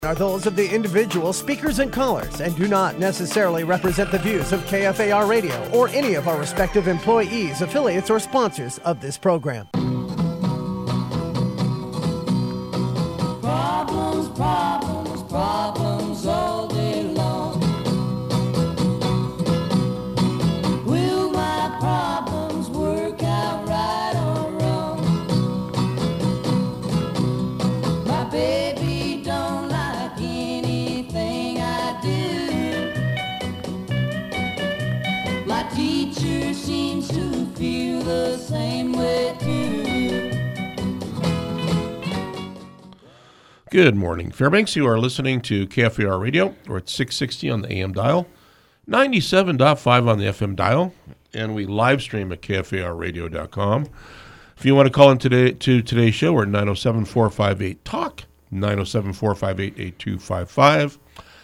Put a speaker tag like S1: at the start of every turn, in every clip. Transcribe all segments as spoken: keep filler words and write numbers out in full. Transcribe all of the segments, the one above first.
S1: Are those of the individual speakers and callers and do not necessarily represent the views of K F A R Radio or any of our respective employees, affiliates, or sponsors of this program.
S2: Problems, problems, problems all day long. Will my problems work out right or wrong? My baby don't like anything I do. My teacher seems to feel the same way too.
S3: Good morning, Fairbanks. You are listening to K F A R Radio. We're at six sixty on the A M dial, ninety-seven point five on the F M dial, and we live stream at K F A R radio dot com. If you want to call in today to today's show, we're at nine oh seven, four five eight, talk, nine oh seven, four five eight, eight two five five.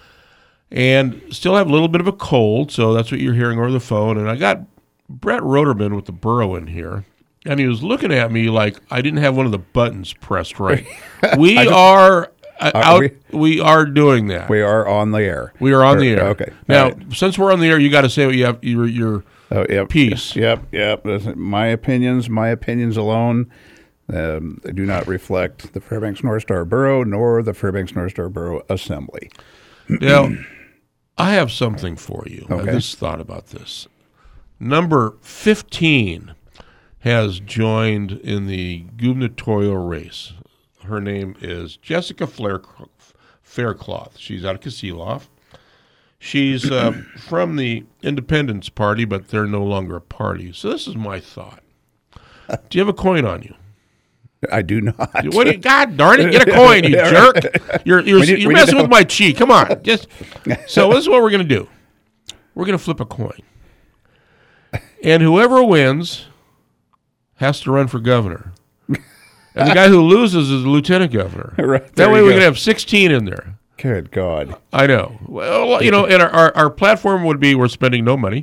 S3: And still have a little bit of a cold, so that's what you're hearing over the phone. And I got Brett Roderman with the Borough in here. And he was looking at me like I didn't have one of the buttons pressed right. We are uh, out. We? we are doing that.
S4: We are on the air.
S3: We are on
S4: or,
S3: the air.
S4: Okay.
S3: Now,
S4: right.
S3: Since we're on the air, you got to say what you have. Your your
S4: oh, yep.
S3: piece.
S4: Yep. Yep. My opinions. My opinions alone. Um, they do not reflect the Fairbanks North Star Borough nor the Fairbanks North Star Borough Assembly.
S3: Now, I have something for you.
S4: Okay.
S3: I just thought about this. Number fifteen has joined in the gubernatorial race. Her name is Jessica Flair, Faircloth. She's out of Kasilof. She's uh, from the Independence Party, but they're no longer a party. So this is my thought. Do you have a coin on you?
S4: I do not.
S3: What do you, God darn it, get a coin, you jerk. You're, you're,
S4: need,
S3: you're messing with my cheek. Come on. Just So this is what we're going to do. We're going to flip a coin. And whoever wins has to run for governor. And the guy who loses is the lieutenant governor.
S4: Right,
S3: that way we
S4: go.
S3: can have sixteen in there.
S4: Good God.
S3: I know. Well, you know, and our, our, our platform would be we're spending no money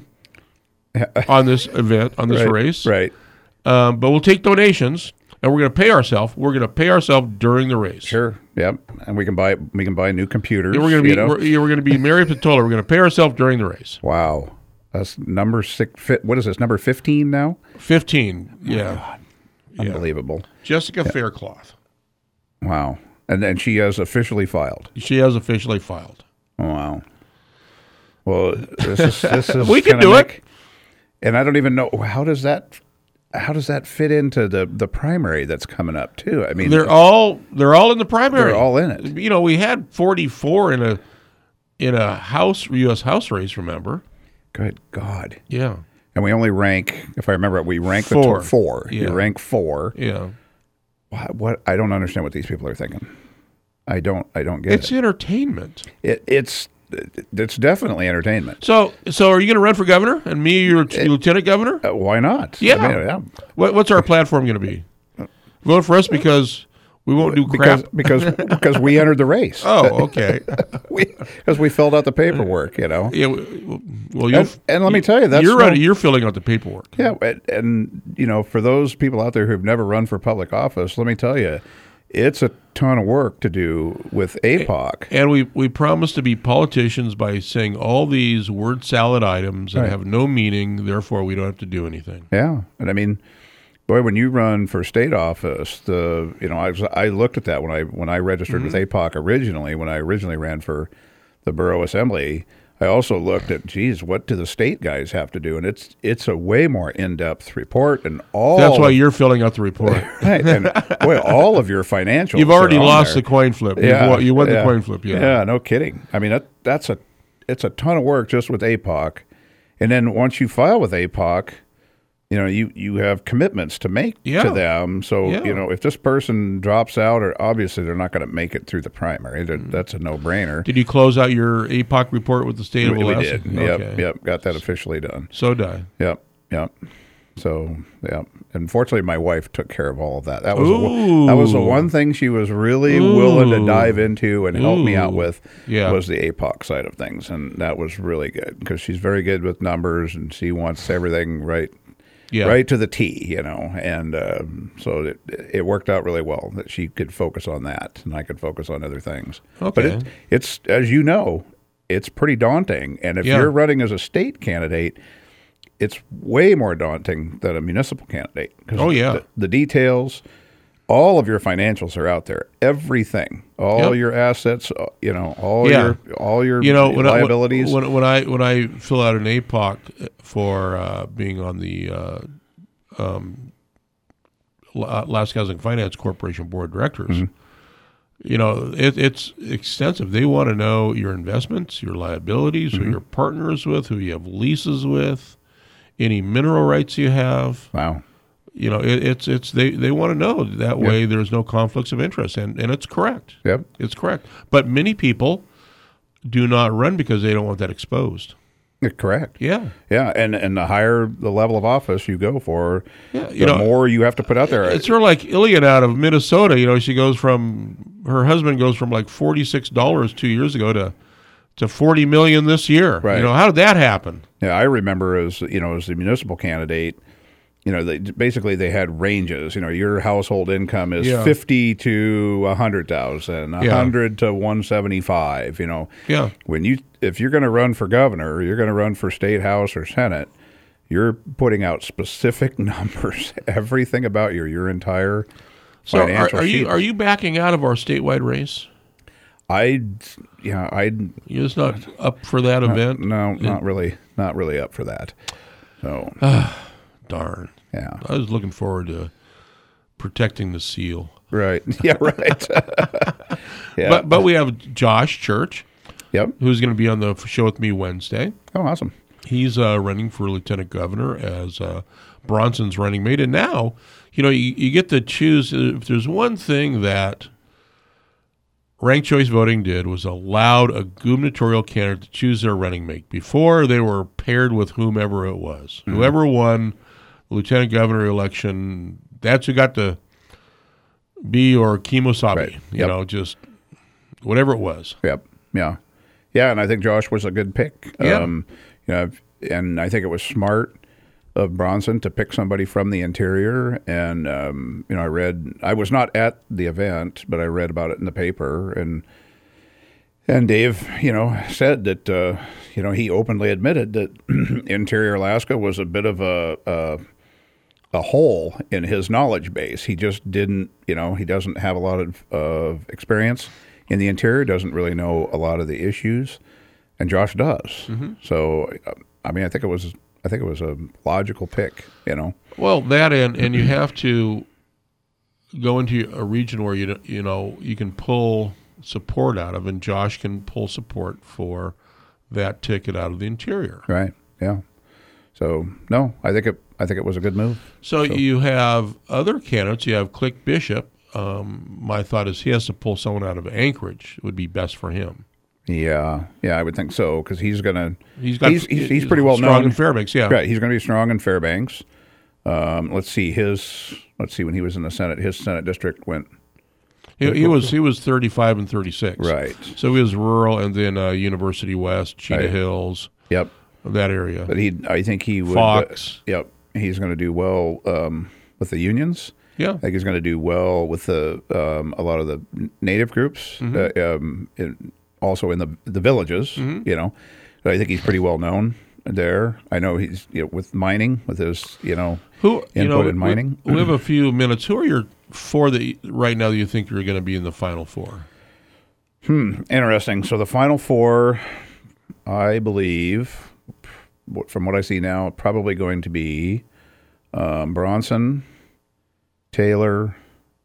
S3: on this event, on this
S4: right,
S3: race.
S4: Right.
S3: Um, but we'll take donations, and we're going to pay ourselves. We're going to pay ourselves during the race.
S4: Sure. Yep. And we can buy we can buy new computers.
S3: And we're going to be
S4: you know?
S3: we're, we're going to be Mary Patola. We're going to pay ourselves during the race.
S4: Wow. That's number six. Fit, what is this? Number fifteen now?
S3: Fifteen. Yeah.
S4: Oh, God. Unbelievable.
S3: Yeah. Jessica yeah. Faircloth.
S4: Wow. And then she has officially filed.
S3: She has officially filed.
S4: Oh, wow. Well, this is this is
S3: we can do
S4: like,
S3: it.
S4: And I don't even know how does that how does that fit into the, the primary that's coming up too. I mean,
S3: they're all they're all in the primary.
S4: They're all in it.
S3: You know, we had forty-four in a in a House U S House race. Remember?
S4: Good God.
S3: Yeah.
S4: And we only rank, if I remember it, we rank
S3: four.
S4: the top four.
S3: Yeah.
S4: You rank four.
S3: Yeah.
S4: What, what? I don't understand what these people are thinking. I don't. I don't get
S3: it's
S4: it.
S3: It's entertainment.
S4: It, it's it's definitely entertainment.
S3: So, so are you going to run for governor and me, your it, lieutenant governor?
S4: Uh, why not?
S3: Yeah.
S4: I mean, yeah.
S3: What, what's our platform going to be? Vote for us because we won't do crap.
S4: Because because, because we entered the race.
S3: Oh, okay.
S4: Because we, we filled out the paperwork, you know.
S3: Yeah. Well, you
S4: and, and let me tell you, that's
S3: you're
S4: no,
S3: right. You're filling out the paperwork.
S4: Yeah, and, and you know, for those people out there who've never run for public office, let me tell you, it's a ton of work to do with A P O C.
S3: And we we promise to be politicians by saying all these word salad items that
S4: right.
S3: have no meaning. Therefore, we don't have to do anything.
S4: Yeah, and I mean. Boy, when you run for state office, the you know I was, I looked at that when I when I registered mm-hmm. with A P O C originally. When I originally ran for the borough assembly, I also looked at, geez, what do the state guys have to do? And it's it's a way more in depth report, and all
S3: that's why you're filling out the report,
S4: right? And boy, all of your financials.
S3: You've already lost
S4: there.
S3: the coin flip.
S4: Yeah,
S3: You've won, you won
S4: yeah,
S3: the coin flip. Yeah,
S4: yeah, no kidding. I mean, that, that's a it's a ton of work just with A P O C, and then once you file with A P O C. You know, you, you have commitments to make
S3: yeah.
S4: to them. So,
S3: yeah.
S4: you know, if this person drops out, or obviously they're not going to make it through the primary. Mm. That's a no-brainer.
S3: Did you close out your A P O C report with the state
S4: we,
S3: of Alaska?
S4: We did.
S3: Okay.
S4: Yep, yep. Got that officially done.
S3: So did I.
S4: Yep, yep. So, yeah. Unfortunately, my wife took care of all of that. That was a, that was the one thing she was really
S3: Ooh.
S4: willing to dive into and help
S3: Ooh.
S4: me out with
S3: yeah.
S4: was the A P O C side of things. And that was really good because she's very good with numbers and she wants everything right.
S3: Yeah.
S4: right to the T, you know. And um, so it, it worked out really well that she could focus on that and I could focus on other things.
S3: Okay.
S4: But it, it's, as you know, it's pretty daunting. And if
S3: Yeah.
S4: you're running as a state candidate, it's way more daunting than a municipal candidate. 'Cause
S3: Oh, yeah.
S4: The, the details, all of your financials are out there. Everything, all
S3: Yep.
S4: your assets, uh, you know, all
S3: Yeah.
S4: your all your
S3: You know, when
S4: liabilities.
S3: I, when, when I when I fill out an A P O C for uh, being on the uh, um, La- Alaska Housing Finance Corporation Board of Directors,
S4: Mm-hmm.
S3: you know, it, it's extensive. They want to know your investments, your liabilities,
S4: Mm-hmm.
S3: who you're partners with, who you have leases with, any mineral rights you have.
S4: wow.
S3: You know, it, it's it's they, they want to know that way. There's no conflicts of interest, and, and it's correct.
S4: Yep.
S3: It's correct. But many people do not run because they don't want that exposed.
S4: Correct.
S3: Yeah.
S4: Yeah, and and the higher the level of office you go for,
S3: Yeah, you
S4: the
S3: know,
S4: more you have to put out there.
S3: It's sort of like Ilian out of Minnesota. You know, she goes from her husband goes from like forty six dollars two years ago to to forty million this year.
S4: Right.
S3: You know, how did that happen?
S4: Yeah, I remember as you know as the municipal candidate, you know, they basically they had ranges. You know, your household income is
S3: Yeah.
S4: fifty to a hundred thousand, a
S3: Yeah.
S4: hundred to one seventy five. You know,
S3: Yeah.
S4: when you if you're going to run for governor, you're going to run for state house or senate. You're putting out specific numbers, everything about you, your entire
S3: So are,
S4: financial
S3: are you
S4: sheet.
S3: are you backing out of our statewide race?
S4: I, yeah, I
S3: You're just not up for that event?
S4: no, not really, not really up for that. So
S3: Darn.
S4: yeah,
S3: I was looking forward to protecting the seal.
S4: right, yeah, right. yeah,
S3: But but we have Josh Church,
S4: yep.
S3: who's going to be on the show with me Wednesday.
S4: Oh, awesome.
S3: He's uh, running for lieutenant governor as uh, Bronson's running mate. And now, you know, you, you get to choose. If there's one thing that ranked choice voting did was allowed a gubernatorial candidate to choose their running mate. Before, they were paired with whomever it was. Mm-hmm. Whoever won the lieutenant governor election, that's who got to be or Kimosabe.
S4: Right.
S3: You
S4: Yep.
S3: know, just whatever it was.
S4: Yep. Yeah. Yeah, and I think Josh was a good pick.
S3: Yeah.
S4: Um, you know, and I think it was smart of Bronson to pick somebody from the interior. And um, you know, I read. I was not at the event, but I read about it in the paper. And and Dave, you know, said that uh, you know he openly admitted that Interior Alaska was a bit of a. a a hole in his knowledge base. He just didn't, you know, he doesn't have a lot of uh, experience in the interior, doesn't really know a lot of the issues, and Josh does. Mm-hmm. So, I mean, I think it was, I think it was a logical pick, you know.
S3: Well, that and and you have to go into a region where you you know you can pull support out of, and Josh can pull support for that ticket out of the interior.
S4: Right. Yeah. So no, I think it. I think it was a good move.
S3: So, so. you have other candidates. You have Click Bishop. Um, my thought is he has to pull someone out of Anchorage. It would be best for him.
S4: Yeah, yeah, I would think so because he's gonna.
S3: He's got.
S4: He's, he's, he's pretty well
S3: strong
S4: known
S3: in Fairbanks. Yeah,
S4: right. He's going to be strong in Fairbanks. Um, let's see his. Let's see when he was in the Senate. His Senate district went.
S3: He, he was he was thirty-five and thirty-six.
S4: Right.
S3: So he was rural, and then uh, University West, Cheetah
S4: right.
S3: Hills.
S4: Yep.
S3: That area.
S4: But he, I think he would.
S3: Fox.
S4: Uh, yep. He's going to do well um, with the unions.
S3: Yeah.
S4: I think he's going to do well with the um, a lot of the native groups.
S3: Mm-hmm.
S4: Uh, um, in, also in the the villages.
S3: Mm-hmm.
S4: You know, but I think he's pretty well known there. I know he's you know, with mining, with his you know
S3: Who
S4: input
S3: you know,
S4: in mining.
S3: We, we have a few minutes. Who are your four that right now that you think you're going to be in the final four?
S4: Hmm. Interesting. So the final four, I believe, from what I see now, probably going to be um, Bronson, Taylor,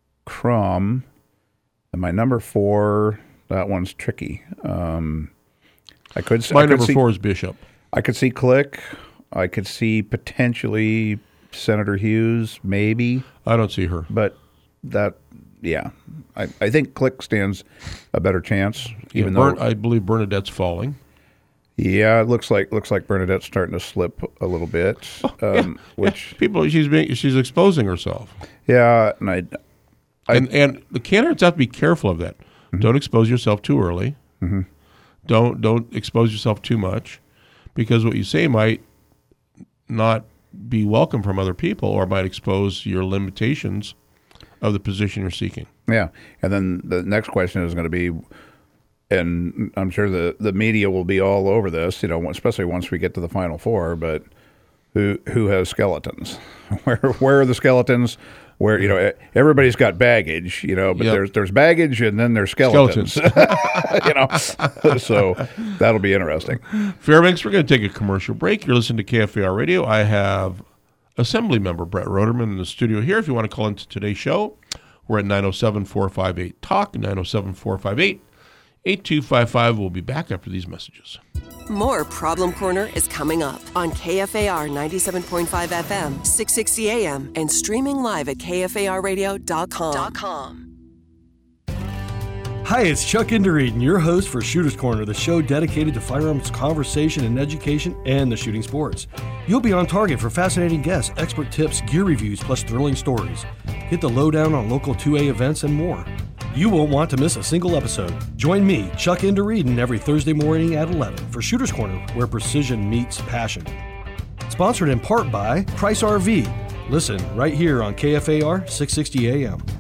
S4: Crum, and my number four. That one's tricky. Um, I could.
S3: My
S4: I could
S3: number
S4: see,
S3: four is Bishop.
S4: I could see Click. I could see potentially Senator Hughes, maybe.
S3: I don't see her.
S4: But that, yeah, I, I think Click stands a better chance. Even
S3: yeah, Bern,
S4: though
S3: I believe Bernadette's falling.
S4: Yeah, it looks like looks like Bernadette's starting to slip a little bit. Um,
S3: yeah,
S4: which
S3: yeah. people she's being she's exposing herself.
S4: Yeah, and I, I
S3: and and the candidates have to be careful of that. Mm-hmm. Don't expose yourself too early.
S4: Mm-hmm.
S3: Don't don't expose yourself too much, because what you say might not be welcome from other people, or might expose your limitations of the position you're seeking.
S4: Yeah. And then the next question is going to be, and I'm sure the, the media will be all over this, you know, especially once we get to the Final Four, but who who has skeletons? Where where are the skeletons? Where, you know, everybody's got baggage, you know, but yep. there's there's baggage and then there's skeletons. skeletons. You know, so that'll be interesting.
S3: Fairbanks, we're going to take a commercial break. You're listening to K F A R Radio. I have Assembly Member Brett Roderman in the studio here. If you want to call into today's show, we're at nine oh seven, four five eight, talk, nine oh seven, four five eight, eight two five five. We'll be back after these messages.
S5: More Problem Corner is coming up on K F A R ninety-seven point five F M, six sixty A M, and streaming live at K F A R radio dot com.
S6: Hi, it's Chuck Indereden, your host for Shooter's Corner, the show dedicated to firearms conversation and education and the shooting sports. You'll be on target for fascinating guests, expert tips, gear reviews, plus thrilling stories. Get the lowdown on local two A events and more. You won't want to miss a single episode. Join me, Chuck Indereden, every Thursday morning at eleven for Shooter's Corner, where precision meets passion. Sponsored in part by Price R V. Listen right here on K F A R six sixty A M.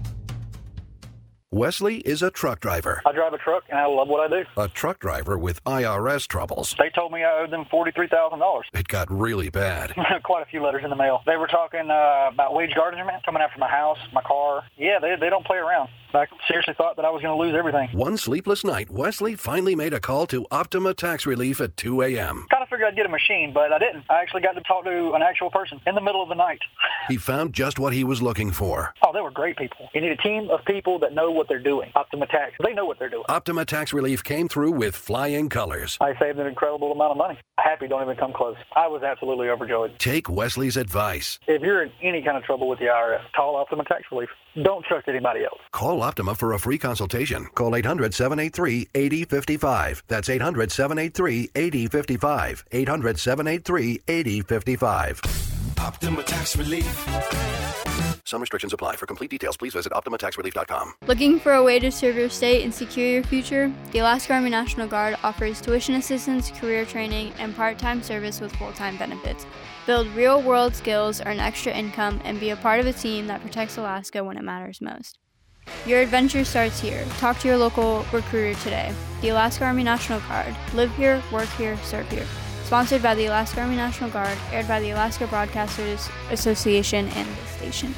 S7: Wesley is a truck driver.
S8: I drive a truck, and I love what I do.
S7: A truck driver with I R S troubles.
S8: They told me I owed them forty-three thousand dollars.
S7: It got really bad.
S8: Quite a few letters in the mail. They were talking uh, about wage garnishment, coming after my house, my car. Yeah, they, they don't play around. I seriously thought that I was going to lose everything.
S7: One sleepless night, Wesley finally made a call to Optima Tax Relief at two A M
S8: Kind of figured I'd get a machine, but I didn't. I actually got to talk to an actual person in the middle of the night.
S7: He found just what he was looking for.
S8: Oh, they were great people. You need a team of people that know what they're doing. Optima Tax, they know what they're doing.
S7: Optima Tax Relief came through with flying colors.
S8: I saved an incredible amount of money. Happy don't even come close. I was absolutely overjoyed.
S7: Take Wesley's advice.
S8: If you're in any kind of trouble with the I R S, call Optima Tax Relief. Don't trust anybody else.
S7: Call Optima for a free consultation. Call eight hundred, seven eight three, eight zero five five. That's eight hundred, seven eight three, eight zero five five. eight hundred, seven eight three, eight zero five five.
S9: Optima Tax Relief.
S7: Some restrictions apply. For complete details, please visit optima tax relief dot com.
S10: Looking for a way to serve your state and secure your future? The Alaska Army National Guard offers tuition assistance, career training, and part-time service with full-time benefits. Build real-world skills, earn extra income, and be a part of a team that protects Alaska when it matters most. Your adventure starts here. Talk to your local recruiter today. The Alaska Army National Guard. Live here, work here, serve here. Sponsored by the Alaska Army National Guard, aired by the Alaska Broadcasters Association and this station.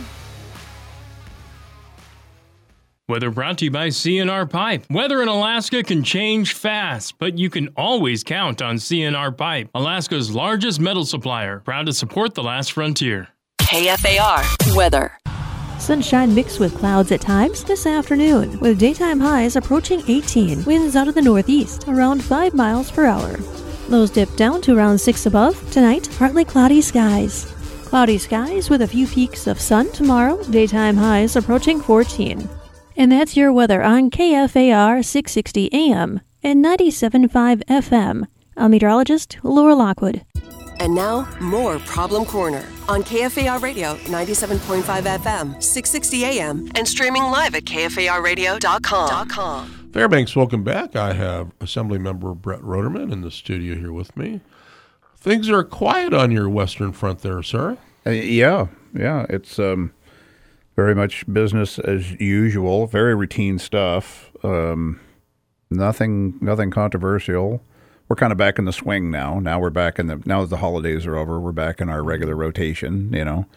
S11: Weather brought to you by C N R Pipe. Weather in Alaska can change fast, but you can always count on C N R Pipe, Alaska's largest metal supplier, proud to support the last frontier.
S5: K F A R weather.
S12: Sunshine mixed with clouds at times this afternoon, with daytime highs approaching eighteen. Winds out of the northeast, around five miles per hour. Lows dip down to around six above. Tonight, partly cloudy skies. Cloudy skies with a few peaks of sun tomorrow. Daytime highs approaching fourteen. And that's your weather on K F A R six sixty A M and ninety-seven point five F M. I'm meteorologist Laura Lockwood.
S5: And now, more Problem Corner on K F A R Radio ninety-seven point five F M, six sixty A M, and streaming live at K F A R radio dot com.
S3: Fairbanks, welcome back. I have Assembly Member Brett Roderman in the studio here with me. Things are quiet on your western front there, sir.
S4: Uh, yeah, yeah. It's um, very much business as usual, very routine stuff. Um, nothing nothing controversial. We're kind of back in the swing now. Now we're back in the, now that the holidays are over, we're back in our regular rotation, you know.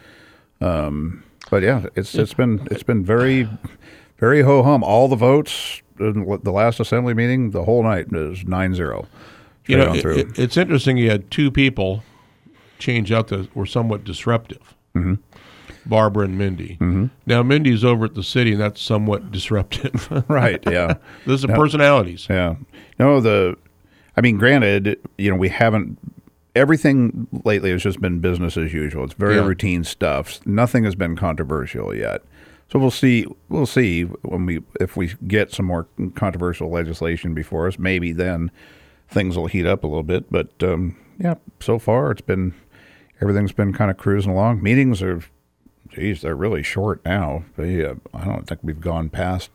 S4: Um, but yeah, it's it's been it's been very, very ho-hum. All the votes in the last assembly meeting, the whole night is nine zero.
S3: You know, it, it, it's interesting. You had two people change out that were somewhat disruptive,
S4: mm-hmm.
S3: Barbara and Mindy.
S4: Mm-hmm.
S3: Now, Mindy's over at the city, and that's somewhat disruptive.
S4: Right, yeah.
S3: This is
S4: no,
S3: personalities.
S4: Yeah. No, the, I mean, granted, you know, we haven't, everything lately has just been business as usual. It's very yeah. routine stuff. Nothing has been controversial yet. So we'll see. We'll see when we if we get some more controversial legislation before us. Maybe then things will heat up a little bit. But um, yeah, so far it's been everything's been kind of cruising along. Meetings are, geez, they're really short now. They, uh, I don't think we've gone past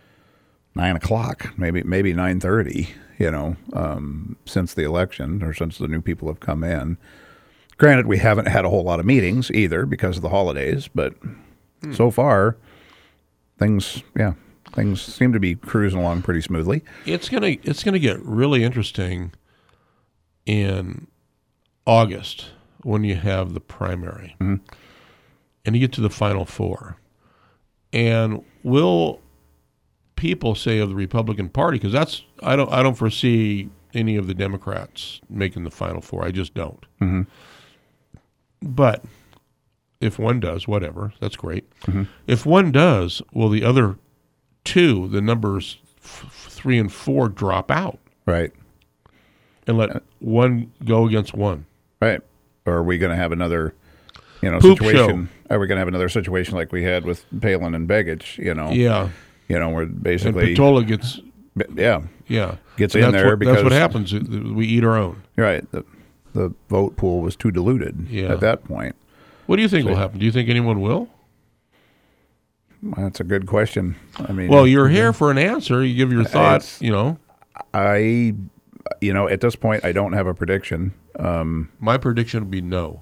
S4: nine o'clock. Maybe maybe nine thirty. You know, um, since the election or since the new people have come in. Granted, we haven't had a whole lot of meetings either because of the holidays, but hmm. so far, things, yeah, things seem to be cruising along pretty smoothly.
S3: It's gonna it's gonna get really interesting in August when you have the primary,
S4: mm-hmm.
S3: and you get to the final four, and will people say of the Republican Party, because that's I don't I don't foresee any of the Democrats making the final four. I just don't.
S4: Mm-hmm.
S3: But if one does, whatever, that's great.
S4: Mm-hmm.
S3: If one does, will the other two, the numbers f- three and four, drop out?
S4: Right.
S3: And let one go against one.
S4: Right. Or are we going to have another, you know,
S3: Poop
S4: situation?
S3: Show.
S4: Are we going to have another situation like we had with Palin and Begich, you know?
S3: Yeah.
S4: You know, where basically...
S3: And Patola gets...
S4: Yeah.
S3: Yeah.
S4: Gets
S3: and
S4: in there
S3: what,
S4: because...
S3: That's what happens. We eat our own.
S4: Right. The, the vote pool was too diluted
S3: yeah.
S4: at that point.
S3: What do you think
S4: so,
S3: will happen? Do you think anyone will?
S4: That's a good question. I mean...
S3: Well, you're here for an answer. You give your thoughts, you know.
S4: I... You know, at this point, I don't have a prediction. Um,
S3: My prediction would be no.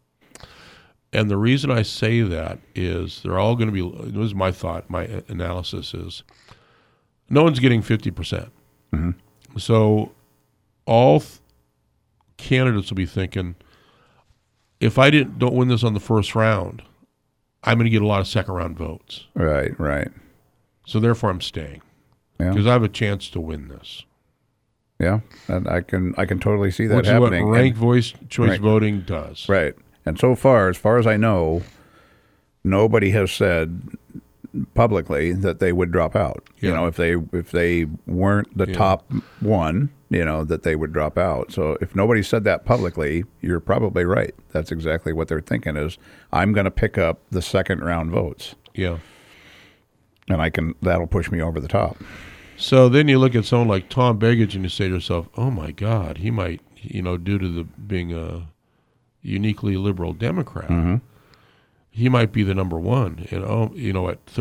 S3: And the reason I say that is they're all going to be, this is my thought, my analysis is, no one's getting fifty percent.
S4: Mm-hmm.
S3: So all th- candidates will be thinking, if I didn't don't win this on the first round, I'm going to get a lot of second round votes.
S4: Right, right.
S3: So therefore I'm staying. Because
S4: yeah.
S3: I have a chance to win this.
S4: Yeah, and I can I can totally see that
S3: Which
S4: happening.
S3: Which is what ranked
S4: and,
S3: voice choice
S4: right,
S3: voting does.
S4: Right. And so far, as far as I know, nobody has said publicly that they would drop out.
S3: Yeah.
S4: You know, if they if they weren't the
S3: yeah.
S4: top one, you know, that they would drop out. So if nobody said that publicly, you're probably right. That's exactly what they're thinking is, I'm going to pick up the second round votes.
S3: Yeah.
S4: And I can that'll push me over the top.
S3: So then you look at someone like Tom Begich and you say to yourself, oh, my God, he might, you know, due to the being a uniquely liberal Democrat,
S4: mm-hmm.
S3: he might be the number one, you know, you know, at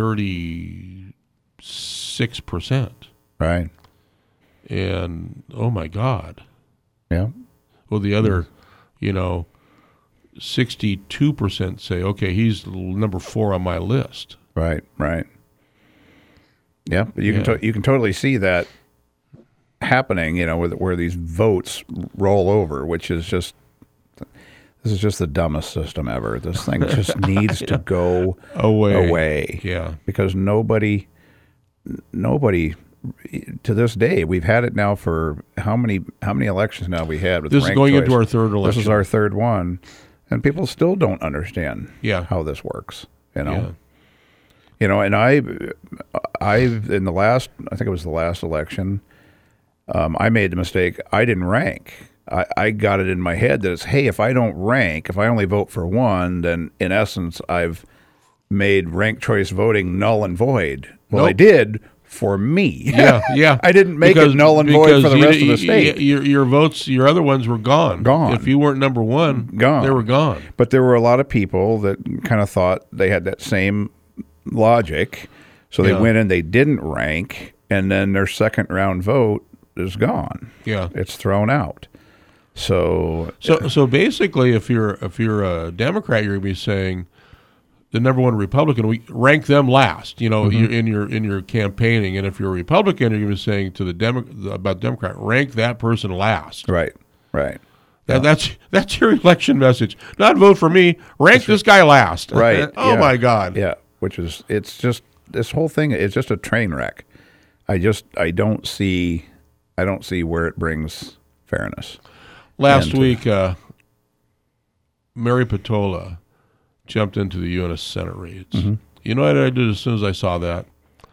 S3: thirty-six percent.
S4: Right.
S3: And, oh, my God.
S4: Yeah.
S3: Well, the other, you know, sixty-two percent say, okay, he's number four on my list.
S4: Right, right. Yeah, but you
S3: yeah.
S4: can to- you can totally see that happening, you know, where, where these votes roll over, which is just, this is just the dumbest system ever. This thing just needs to go
S3: away.
S4: away.
S3: Yeah.
S4: Because nobody, nobody, to this day, we've had it now for how many how many elections now we had with
S3: This is going
S4: choice.
S3: into our third election.
S4: This is our third one, and people still don't understand
S3: yeah.
S4: how this works, you know.
S3: Yeah.
S4: You know, and I, I in the last, I think it was the last election, um, I made the mistake. I didn't rank. I, I got it in my head that it's, hey, if I don't rank, if I only vote for one, then in essence, I've made ranked choice voting null and void. Well,
S3: nope.
S4: I did for me.
S3: Yeah, yeah.
S4: I didn't make
S3: because,
S4: it null and void for the
S3: you,
S4: rest of the state.
S3: You, your, your votes, your other ones were gone.
S4: Gone.
S3: If you weren't number one,
S4: gone.
S3: They were gone.
S4: But there were a lot of people that kind of thought they had that same logic, so they
S3: yeah.
S4: went and they didn't rank, and then their second round vote is gone.
S3: Yeah,
S4: it's thrown out. So,
S3: so, so basically, if you're if you're a Democrat, you're going to be saying the number one Republican, we rank them last. You know,
S4: mm-hmm.
S3: in your in your campaigning, and if you're a Republican, you're going to be saying to the Demo- about Democrat, rank that person last.
S4: Right, right.
S3: That, yeah. That's that's your election message. Not vote for me. Rank that's this guy last.
S4: Right.
S3: oh
S4: yeah.
S3: my God.
S4: Yeah. Which is, it's just, this whole thing is just a train wreck. I just, I don't see, I don't see where it brings fairness.
S3: Last
S4: and,
S3: week, uh, Mary Patola jumped into the U N S Senate race.
S4: Mm-hmm.
S3: You know what I did as soon as I saw that?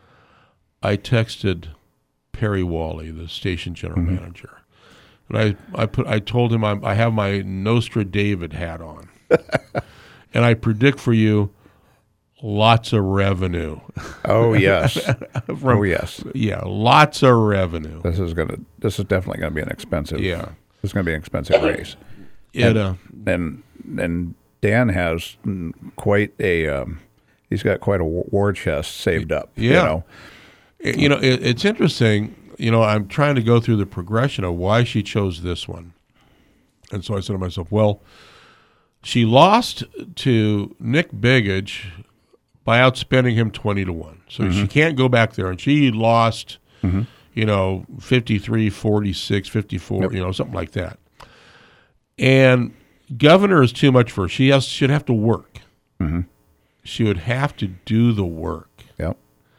S3: I texted Perry Wally, the station general mm-hmm. manager, and I, I put, I told him I'm, I have my Nostra David hat on, and I predict for you. Lots of revenue.
S4: Oh yes.
S3: From,
S4: oh yes.
S3: Yeah, lots of revenue.
S4: This is gonna. This is definitely gonna be an expensive.
S3: Yeah,
S4: this is gonna be an expensive race.
S3: It,
S4: and,
S3: uh,
S4: and and Dan has quite a. Um, he's got quite a war chest saved up.
S3: Yeah.
S4: You know.
S3: You know, it, it's interesting. You know, I'm trying to go through the progression of why she chose this one, and so I said to myself, well. She lost to Nick Begich by outspending him twenty to one. So mm-hmm. she can't go back there. And she lost, mm-hmm. you know, fifty-three, forty-six, fifty-four, yep. you know, something like that. And governor is too much for her. She has, should have to work. Mm-hmm. She would have to do the work.
S4: Yep.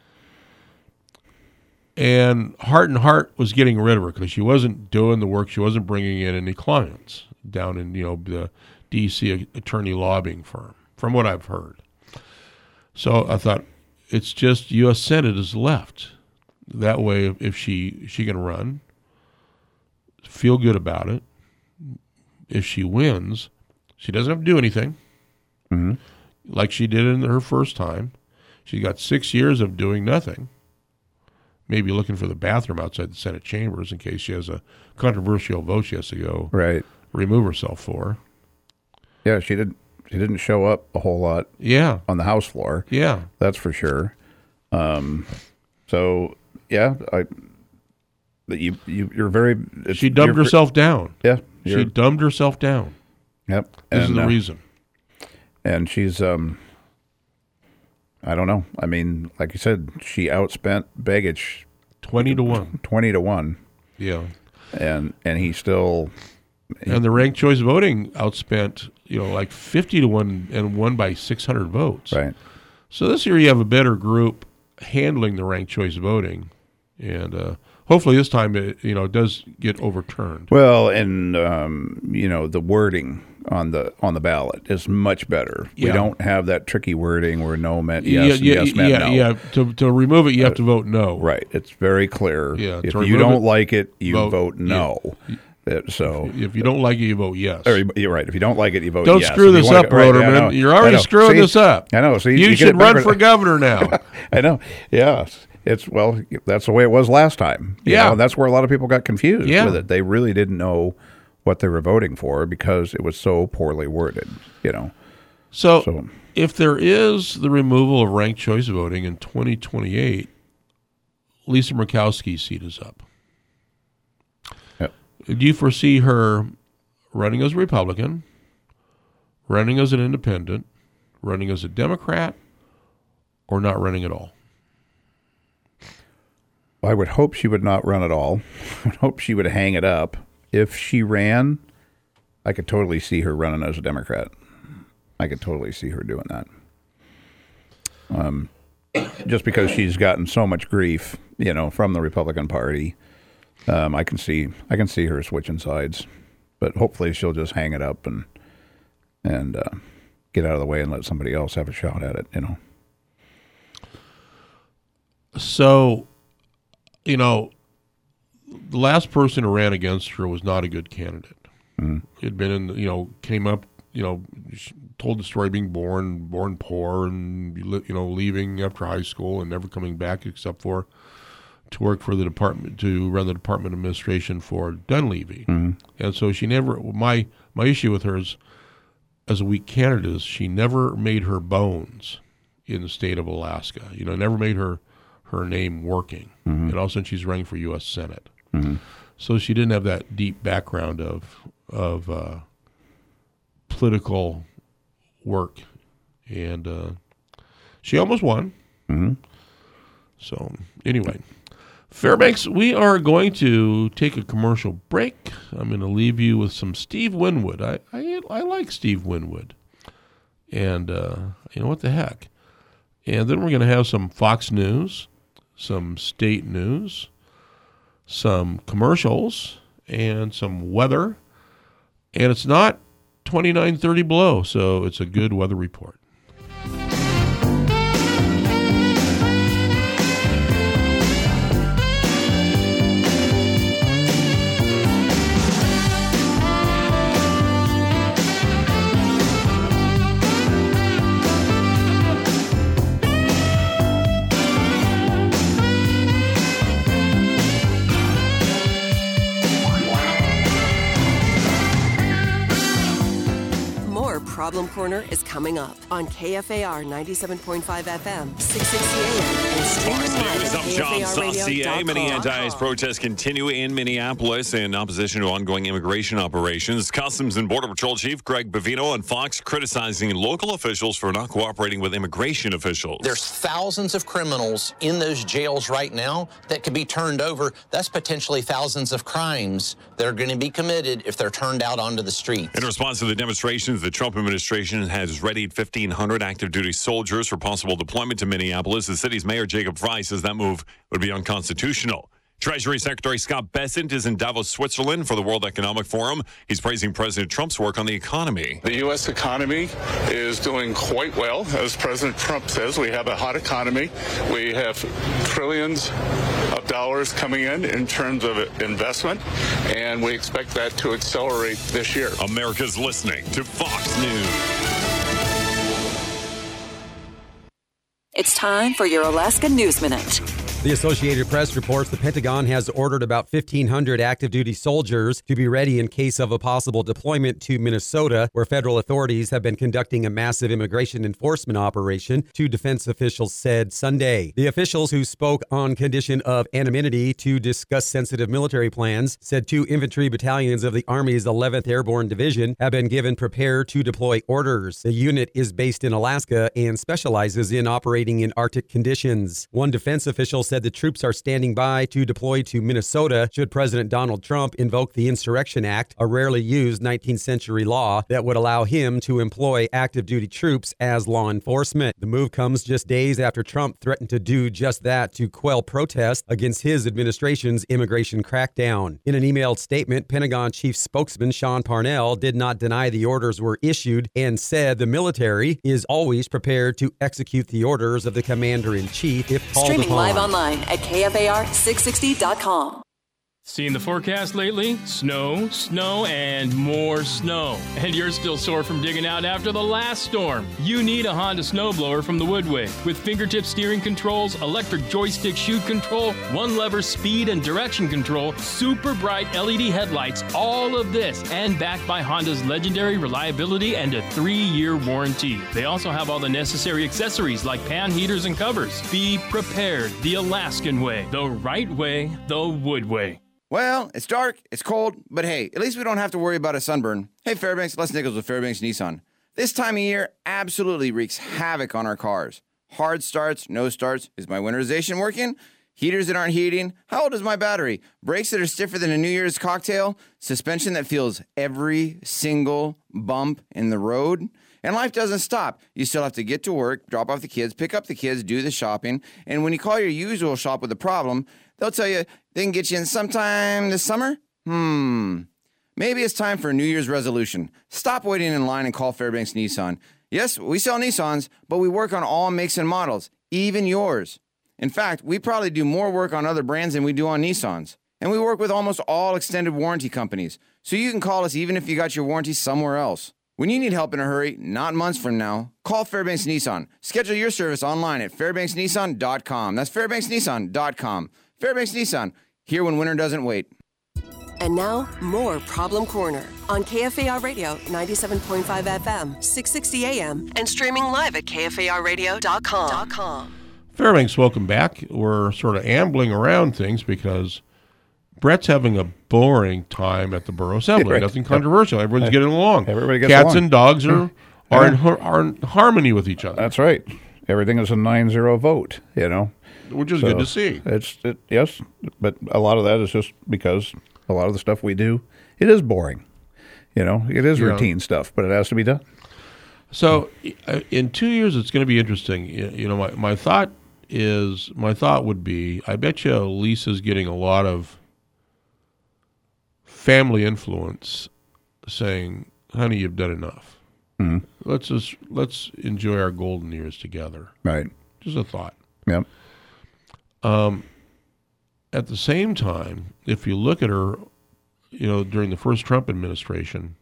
S3: And Heart and Heart was getting rid of her because she wasn't doing the work. She wasn't bringing in any clients down in, you know, the D C attorney lobbying firm, from what I've heard. So I thought, it's just U S Senate is left. That way, if she, she can run, feel good about it. If she wins, she doesn't have to do anything, mm-hmm. like she did in her first time. She got six years of doing nothing, maybe looking for the bathroom outside the Senate chambers in case she has a controversial vote she has to go
S4: right.
S3: remove herself for.
S4: Yeah, she didn't. She didn't show up a whole lot.
S3: Yeah.
S4: On the House floor.
S3: Yeah,
S4: that's for sure. Um, so yeah, I. You you you're very.
S3: She dumbed herself down.
S4: Yeah,
S3: she dumbed herself down.
S4: Yep,
S3: this
S4: and,
S3: is the
S4: uh,
S3: reason.
S4: And she's um. I don't know. I mean, like you said, she outspent Begich
S3: twenty to one.
S4: Twenty to one.
S3: Yeah,
S4: and and he still. He,
S3: and the ranked choice voting outspent, you know, like fifty to one and won by six hundred votes.
S4: Right.
S3: So this year you have a better group handling the ranked choice voting, and uh, hopefully this time it, you know, does get overturned.
S4: Well, and um, you know, the wording on the on the ballot is much better.
S3: Yeah.
S4: We don't have that tricky wording where no meant yes,
S3: yeah,
S4: and
S3: yeah,
S4: yes meant
S3: yeah,
S4: no.
S3: Yeah, to to remove it, you have to vote no.
S4: Right. It's very clear.
S3: Yeah.
S4: If you don't it, like it, you vote, vote no.
S3: Yeah.
S4: It, so
S3: if you don't like it, you vote yes.
S4: Or you're right. If you don't like it, you vote
S3: don't
S4: yes.
S3: Don't screw this up,
S4: right,
S3: Broderman.
S4: Yeah,
S3: you're already screwing
S4: See,
S3: this up.
S4: I know. See,
S3: you,
S4: you
S3: should run for governor now.
S4: I know. Yeah. It's well, that's the way it was last time.
S3: Yeah,
S4: know, and that's where a lot of people got confused
S3: yeah.
S4: with it. They really didn't know what they were voting for because it was so poorly worded. You know.
S3: So,
S4: so
S3: if there is the removal of ranked choice voting in twenty twenty-eight, Lisa Murkowski's seat is up.
S4: Yep.
S3: Do you foresee her running as a Republican, running as an independent, running as a Democrat, or not running at all?
S4: I would hope she would not run at all. I would hope she would hang it up. If she ran, I could totally see her running as a Democrat. I could totally see her doing that. Um, just because she's gotten so much grief, you know, from the Republican Party, um, I can see I can see her switching sides. But hopefully she'll just hang it up and and uh, get out of the way and let somebody else have a shot at it. You know.
S3: So. You know, the last person who ran against her was not a good candidate.
S4: Mm.
S3: He'd been in, you know, came up, you know, told the story of being born, born poor, and you know, leaving after high school and never coming back except for to work for the department, to run the department administration for Dunleavy.
S4: Mm.
S3: And so she never. My my issue with her is, as a weak candidate, is she never made her bones in the state of Alaska. You know, never made her. her name working, mm-hmm. and all of a sudden she's running for U S Senate.
S4: Mm-hmm.
S3: So she didn't have that deep background of of uh, political work, and uh, she almost won.
S4: Mm-hmm.
S3: So anyway, Fairbanks, we are going to take a commercial break. I'm going to leave you with some Steve Winwood. I I, I like Steve Winwood, and uh, you know what the heck. And then we're going to have some Fox News, some state news, some commercials, and some weather. And it's not twenty-nine, thirty below, so it's a good weather report.
S5: Problem Corner is coming up on K F A R ninety-seven point five F M, six sixty A M, and streaming live at
S13: I'm
S5: K F
S13: John
S5: A R radio
S13: Saucier.
S5: dot
S13: Many
S5: com.
S13: anti-ICE protests continue in Minneapolis in opposition to ongoing immigration operations. Customs and Border Patrol Chief Greg Bavino on Fox criticizing local officials for not cooperating with immigration officials.
S14: There's thousands of criminals in those jails right now that could be turned over. That's potentially thousands of crimes that are going to be committed if they're turned out onto the street.
S13: In response to the demonstrations, the Trump administration has readied fifteen hundred active duty soldiers for possible deployment to Minneapolis. The city's mayor, Jacob Frey, says that move would be unconstitutional. Treasury Secretary Scott Bessent is in Davos, Switzerland for the World Economic Forum. He's praising President Trump's work on the economy.
S15: The U S economy is doing quite well. As President Trump says, we have a hot economy. We have trillions of dollars coming in in terms of investment, and we expect that to accelerate this year.
S13: America's listening to Fox News.
S5: It's time for your Alaska News Minute.
S16: The Associated Press reports the Pentagon has ordered about fifteen hundred active duty soldiers to be ready in case of a possible deployment to Minnesota, where federal authorities have been conducting a massive immigration enforcement operation, two defense officials said Sunday. The officials, who spoke on condition of anonymity to discuss sensitive military plans, said two infantry battalions of the Army's eleventh Airborne Division have been given prepare to deploy orders. The unit is based in Alaska and specializes in operating in Arctic conditions. One defense official said the troops are standing by to deploy to Minnesota should President Donald Trump invoke the Insurrection Act, a rarely used nineteenth century law that would allow him to employ active duty troops as law enforcement. The move comes just days after Trump threatened to do just that to quell protests against his administration's immigration crackdown. In an emailed statement, Pentagon Chief Spokesman Sean Parnell did not deny the orders were issued and said the military is always prepared to execute the orders of the commander-in-chief if called
S5: Streaming
S16: upon.
S5: live online at K F A R six sixty dot com.
S11: Seen the forecast lately? Snow, snow, and more snow. And you're still sore from digging out after the last storm. You need a Honda snowblower from the Woodway. With fingertip steering controls, electric joystick chute control, one lever speed and direction control, super bright L E D headlights, all of this, and backed by Honda's legendary reliability and a three-year warranty. They also have all the necessary accessories like pan heaters and covers. Be prepared the Alaskan way, the right way, the Woodway.
S17: Well, it's dark, it's cold, but hey, at least we don't have to worry about a sunburn. Hey Fairbanks, Les Nichols with Fairbanks Nissan. This time of year absolutely wreaks havoc on our cars. Hard starts, no starts. Is my winterization working? Heaters that aren't heating? How old is my battery? Brakes that are stiffer than a New Year's cocktail? Suspension that feels every single bump in the road? And life doesn't stop. You still have to get to work, drop off the kids, pick up the kids, do the shopping. And when you call your usual shop with a problem, they'll tell you they can get you in sometime this summer? Hmm. Maybe it's time for a New Year's resolution. Stop waiting in line and call Fairbanks Nissan. Yes, we sell Nissans, but we work on all makes and models, even yours. In fact, we probably do more work on other brands than we do on Nissans. And we work with almost all extended warranty companies, so you can call us even if you got your warranty somewhere else. When you need help in a hurry, not months from now, call Fairbanks Nissan. Schedule your service online at fairbanks nissan dot com. That's fairbanks nissan dot com. Fairbanks Nissan, here when winter doesn't wait.
S5: And now, more Problem Corner on K F A R Radio ninety-seven point five F M, six sixty A M, and streaming live at K F A R radio dot com.
S3: Fairbanks, welcome back. We're sort of ambling around things because Brett's having a boring time at the Borough Assembly.
S4: Right.
S3: Nothing controversial. Everyone's
S4: Hey,
S3: getting along.
S4: everybody gets
S3: Cats
S4: along.
S3: and dogs are
S4: Mm.
S3: are, in,
S4: Yeah.
S3: har- are in harmony with each other.
S4: That's right. Everything is a nine zero vote, you know.
S3: Which is good to see.
S4: It's it, yes, but a lot of that is just because a lot of the stuff we do, it is boring. You know, it is
S3: Yeah.
S4: routine stuff, but it has to be done.
S3: So uh, in two years, it's going to be interesting. You you know, my, my thought is, my thought would be, I bet you Lisa's getting a lot of family influence saying, honey, you've done enough.
S4: Mhm.
S3: Let's just, let's enjoy our golden years together.
S4: Right.
S3: Just a thought.
S4: Yep.
S3: Um, at the same time, if you look at her, you know, during the first Trump administration,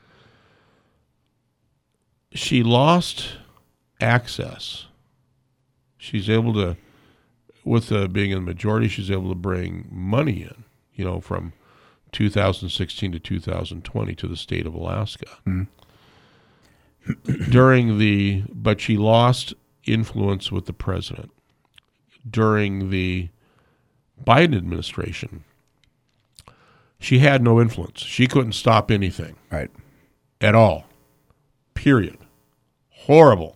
S3: she lost access. She's able to, with uh, being in the majority, she's able to bring money in, you know, from two thousand sixteen to two thousand twenty to the state of Alaska.
S4: Mm.
S3: during the, but she lost influence with the president during the Biden administration. She had no influence. She couldn't stop anything.
S4: Right.
S3: At all. Period. Horrible.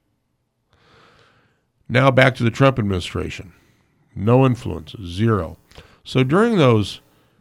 S3: Now back to the Trump administration. No influence. Zero. So during those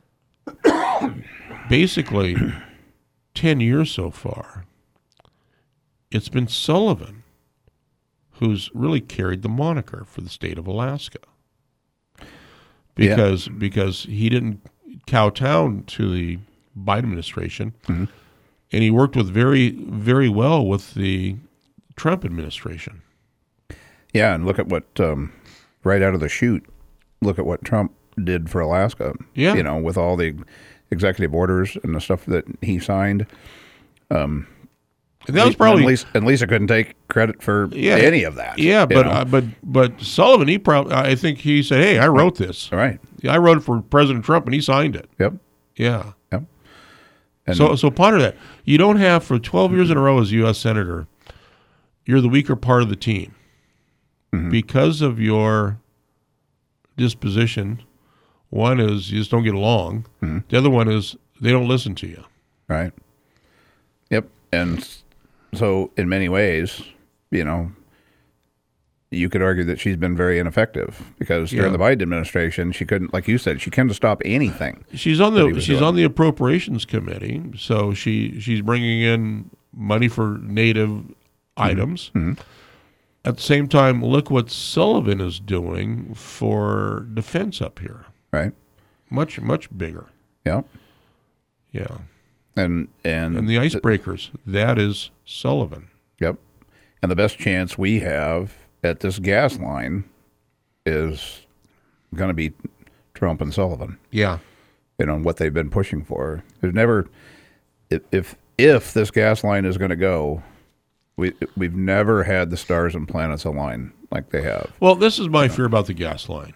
S3: basically ten years so far, it's been Sullivan who's really carried the moniker for the state of Alaska. Because yeah. because he didn't kowtow to the Biden administration, mm-hmm. and he worked with very, very well with the Trump administration.
S4: Yeah, and look at what, um, right out of the chute, look at what Trump did for Alaska.
S3: Yeah.
S4: You know, with all the executive orders and the stuff that he signed. Um,
S3: that was probably
S4: and Lisa, and Lisa couldn't take credit for
S3: yeah,
S4: any of that.
S3: Yeah, but uh, but but Sullivan, he probably, I think he said, "Hey, I wrote this.
S4: Right.
S3: I wrote it for President Trump, and he signed it."
S4: Yep.
S3: Yeah.
S4: Yep. And
S3: so so ponder that. You don't have for twelve years in a row as U S Senator, you're the weaker part of the team mm-hmm. because of your disposition. One is you just don't get along. Mm-hmm. The other one is they don't listen to you.
S4: Right. Yep. And so in many ways, you know, you could argue that she's been very ineffective because during
S3: Yeah.
S4: the Biden administration, she couldn't, like you said, she couldn't stop anything.
S3: She's on
S4: that he
S3: the
S4: was
S3: she's
S4: doing.
S3: on the appropriations committee, so she she's bringing in money for native items.
S4: Mm-hmm.
S3: At the same time, look what Sullivan is doing for defense up here.
S4: Right.
S3: Much much bigger.
S4: Yeah.
S3: Yeah.
S4: And and
S3: And the icebreakers, that is Sullivan.
S4: Yep. And the best chance we have at this gas line is going to be Trump and Sullivan.
S3: Yeah.
S4: You know, what they've been pushing for. There's never, if if, if this gas line is going to go, we, we've never had the stars and planets align like they have.
S3: Well, this is my fear about the gas line.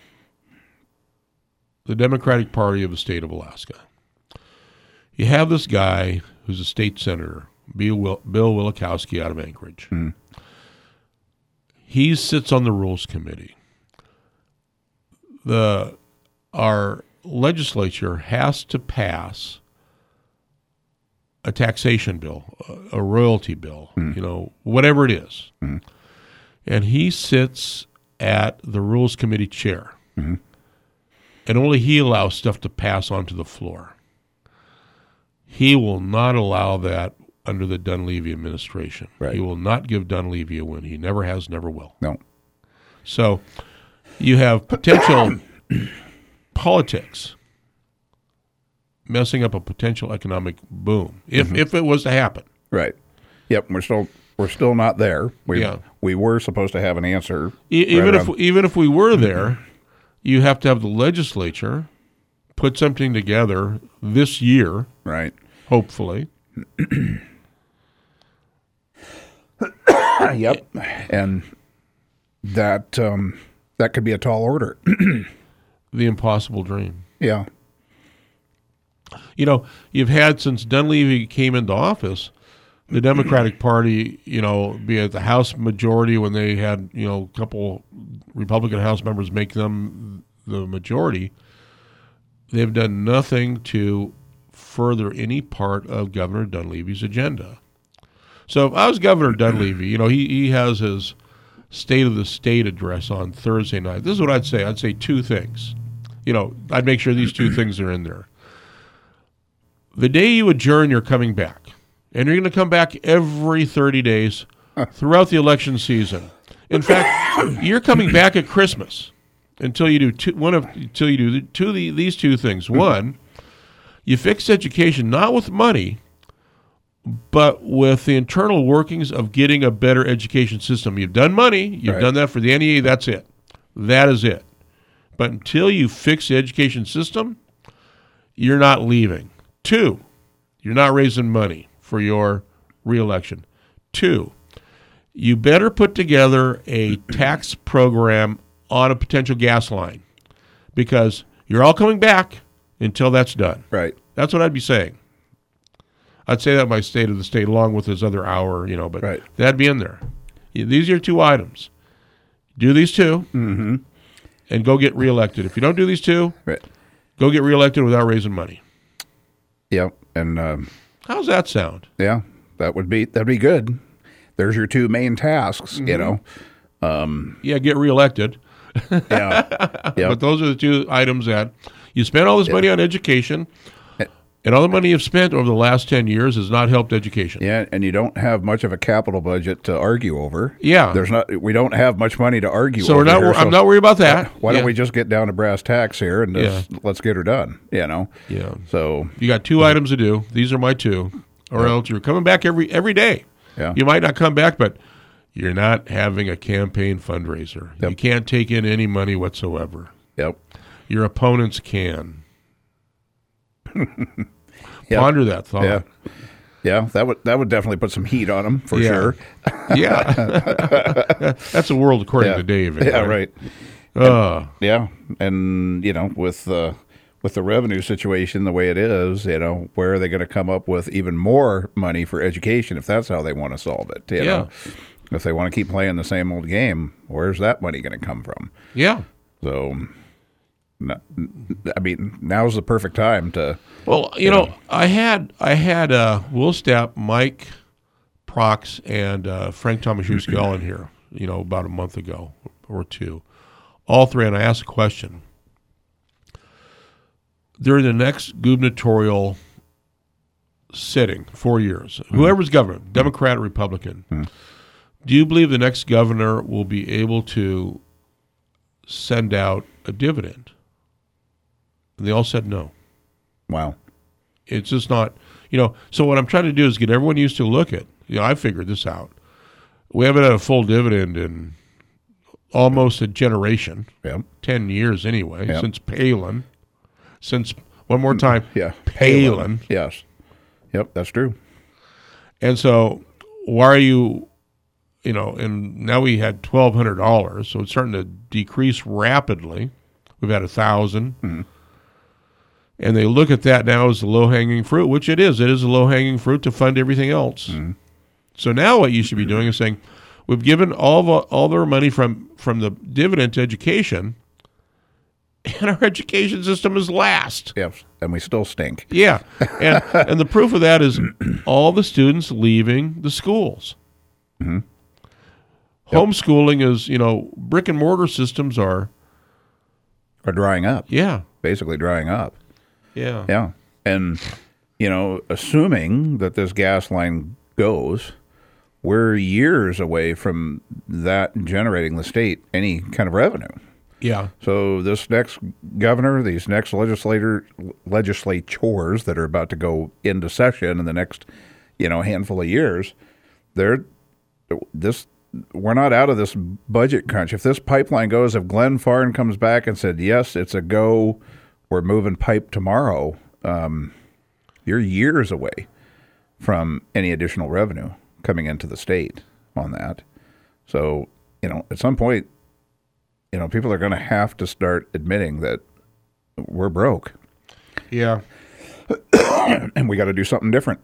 S3: The Democratic Party of the state of Alaska. You have this guy who's a state senator, Bill, Will, Bill Wielechowski out of Anchorage.
S4: Mm.
S3: He sits on the Rules Committee. The our legislature has to pass a taxation bill, a, a royalty bill, mm. you know, whatever it is.
S4: Mm.
S3: And he sits at the Rules Committee chair.
S4: Mm-hmm.
S3: And only he allows stuff to pass onto the floor. He will not allow that under the Dunleavy administration.
S4: Right.
S3: He will not give Dunleavy a win. He never has, never will.
S4: No.
S3: So you have potential politics messing up a potential economic boom if
S4: Mm-hmm.
S3: if it was to happen.
S4: Right. Yep. We're still we're still not there. We
S3: Yeah.
S4: we were supposed to have an answer.
S3: E- even
S4: right
S3: if
S4: around-
S3: even if we were there, you have to have the legislature put something together this year,
S4: right?
S3: Hopefully.
S4: Yep. And that um, that could be a tall order.
S3: The impossible dream.
S4: Yeah.
S3: You know, you've had since Dunleavy came into office, the Democratic Party, you know, be it the House majority when they had, you know, a couple Republican House members make them the majority, they've done nothing to further any part of Governor Dunleavy's agenda. So if I was Governor Dunleavy, you know, he, he has his State of the State address on Thursday night. This is what I'd say. I'd say two things. You know, I'd make sure these two things are in there. The day you adjourn, you're coming back. And you're going to come back every thirty days throughout the election season. In fact, you're coming back at Christmas until you do two, one of until you do the, two of the, these two things. One, you fix education not with money, but with the internal workings of getting a better education system. You've done money. You've
S4: Right.
S3: done that for the N E A. That's it. That is it. But until you fix the education system, you're not leaving. Two, you're not raising money for your reelection. Two, you better put together a tax program on a potential gas line because you're all coming back until that's done.
S4: Right.
S3: That's what I'd be saying. I'd say that my state of the state along with this other hour, you know, but
S4: right.
S3: that'd be in there. These are your two items. Do these two,
S4: mm-hmm.
S3: and go get reelected. If you don't do these two,
S4: right.
S3: go get reelected without raising money.
S4: Yeah, and um,
S3: how's that sound?
S4: Yeah, that would be that'd be good. There's your two main tasks, mm-hmm. you know. Um,
S3: yeah, get reelected.
S4: yeah, yeah.
S3: But those are the two items that you spend all this money on education. And all the money you've spent over the last ten years has not helped education.
S4: Yeah, and you don't have much of a capital budget to argue over.
S3: Yeah.
S4: There's not. We don't have much money to argue
S3: so
S4: over.
S3: We're not,
S4: here,
S3: I'm
S4: so
S3: not worried about that.
S4: Why
S3: yeah.
S4: don't we just get down to brass tacks here and just, yeah. let's get her done, you know?
S3: Yeah.
S4: So
S3: you got two yeah. items to do. These are my two. Or yeah. else you're coming back every every day.
S4: Yeah.
S3: You might not come back, but you're not having a campaign fundraiser. Yep. You can't take in any money whatsoever.
S4: Yep.
S3: Your opponents can.
S4: Yep.
S3: Ponder that thought.
S4: Yeah, yeah, that would that would definitely put some heat on them for
S3: yeah.
S4: sure.
S3: yeah, that's a world according
S4: yeah.
S3: to Dave.
S4: Yeah, right.
S3: Uh.
S4: And, yeah, and you know, with the with the revenue situation the way it is, you know, where are they going to come up with even more money for education if that's how they want to solve it? You
S3: yeah.
S4: know? If they want to keep playing the same old game, where's that money going to come from?
S3: Yeah.
S4: So. I mean, now's the perfect time to.
S3: Well, you, you know, know, I had I had uh, Will Stapp, Mike Prox, and uh, Frank Tomaszewski all in here, you know, about a month ago or two, all three, and I asked a question. During the next gubernatorial sitting, four years, mm-hmm. whoever's governor, Democrat or Republican,
S4: mm-hmm.
S3: do you believe the next governor will be able to send out a dividend? And they all said no.
S4: Wow.
S3: It's just not, you know, so what I'm trying to do is get everyone used to look at, you know, I figured this out. We haven't had a full dividend in almost a generation,
S4: yep.
S3: ten years anyway,
S4: yep.
S3: since Palin, since, one more time,
S4: yeah.
S3: Palin.
S4: Palin. Yes. Yep, that's true.
S3: And so why are you, you know, and now we had twelve hundred dollars, so it's starting to decrease rapidly. We've had one thousand dollars.
S4: Mm-hmm.
S3: And they look at that now as the low-hanging fruit, which it is. It is a low-hanging fruit to fund everything else.
S4: Mm-hmm.
S3: So now what you should be doing is saying, we've given all of, all their money from, from the dividend to education, and our education system is last.
S4: Yes, and we still stink.
S3: Yeah, and and the proof of that is all the students leaving the schools.
S4: Mm-hmm.
S3: Yep. Homeschooling is, you know, brick-and-mortar systems are...
S4: Are drying up.
S3: Yeah.
S4: Basically drying up.
S3: Yeah.
S4: Yeah. And, you know, assuming that this gas line goes, we're years away from that generating the state any kind of revenue.
S3: Yeah.
S4: So this next governor, these next legislator legislatures that are about to go into session in the next, you know, handful of years, they're this we're not out of this budget crunch. If this pipeline goes, if Glenn Farn comes back and said, yes, it's a go, we're moving pipe tomorrow, um, you're years away from any additional revenue coming into the state on that. So, you know, at some point, you know, people are going to have to start admitting that we're broke.
S3: Yeah.
S4: And we got to do something different.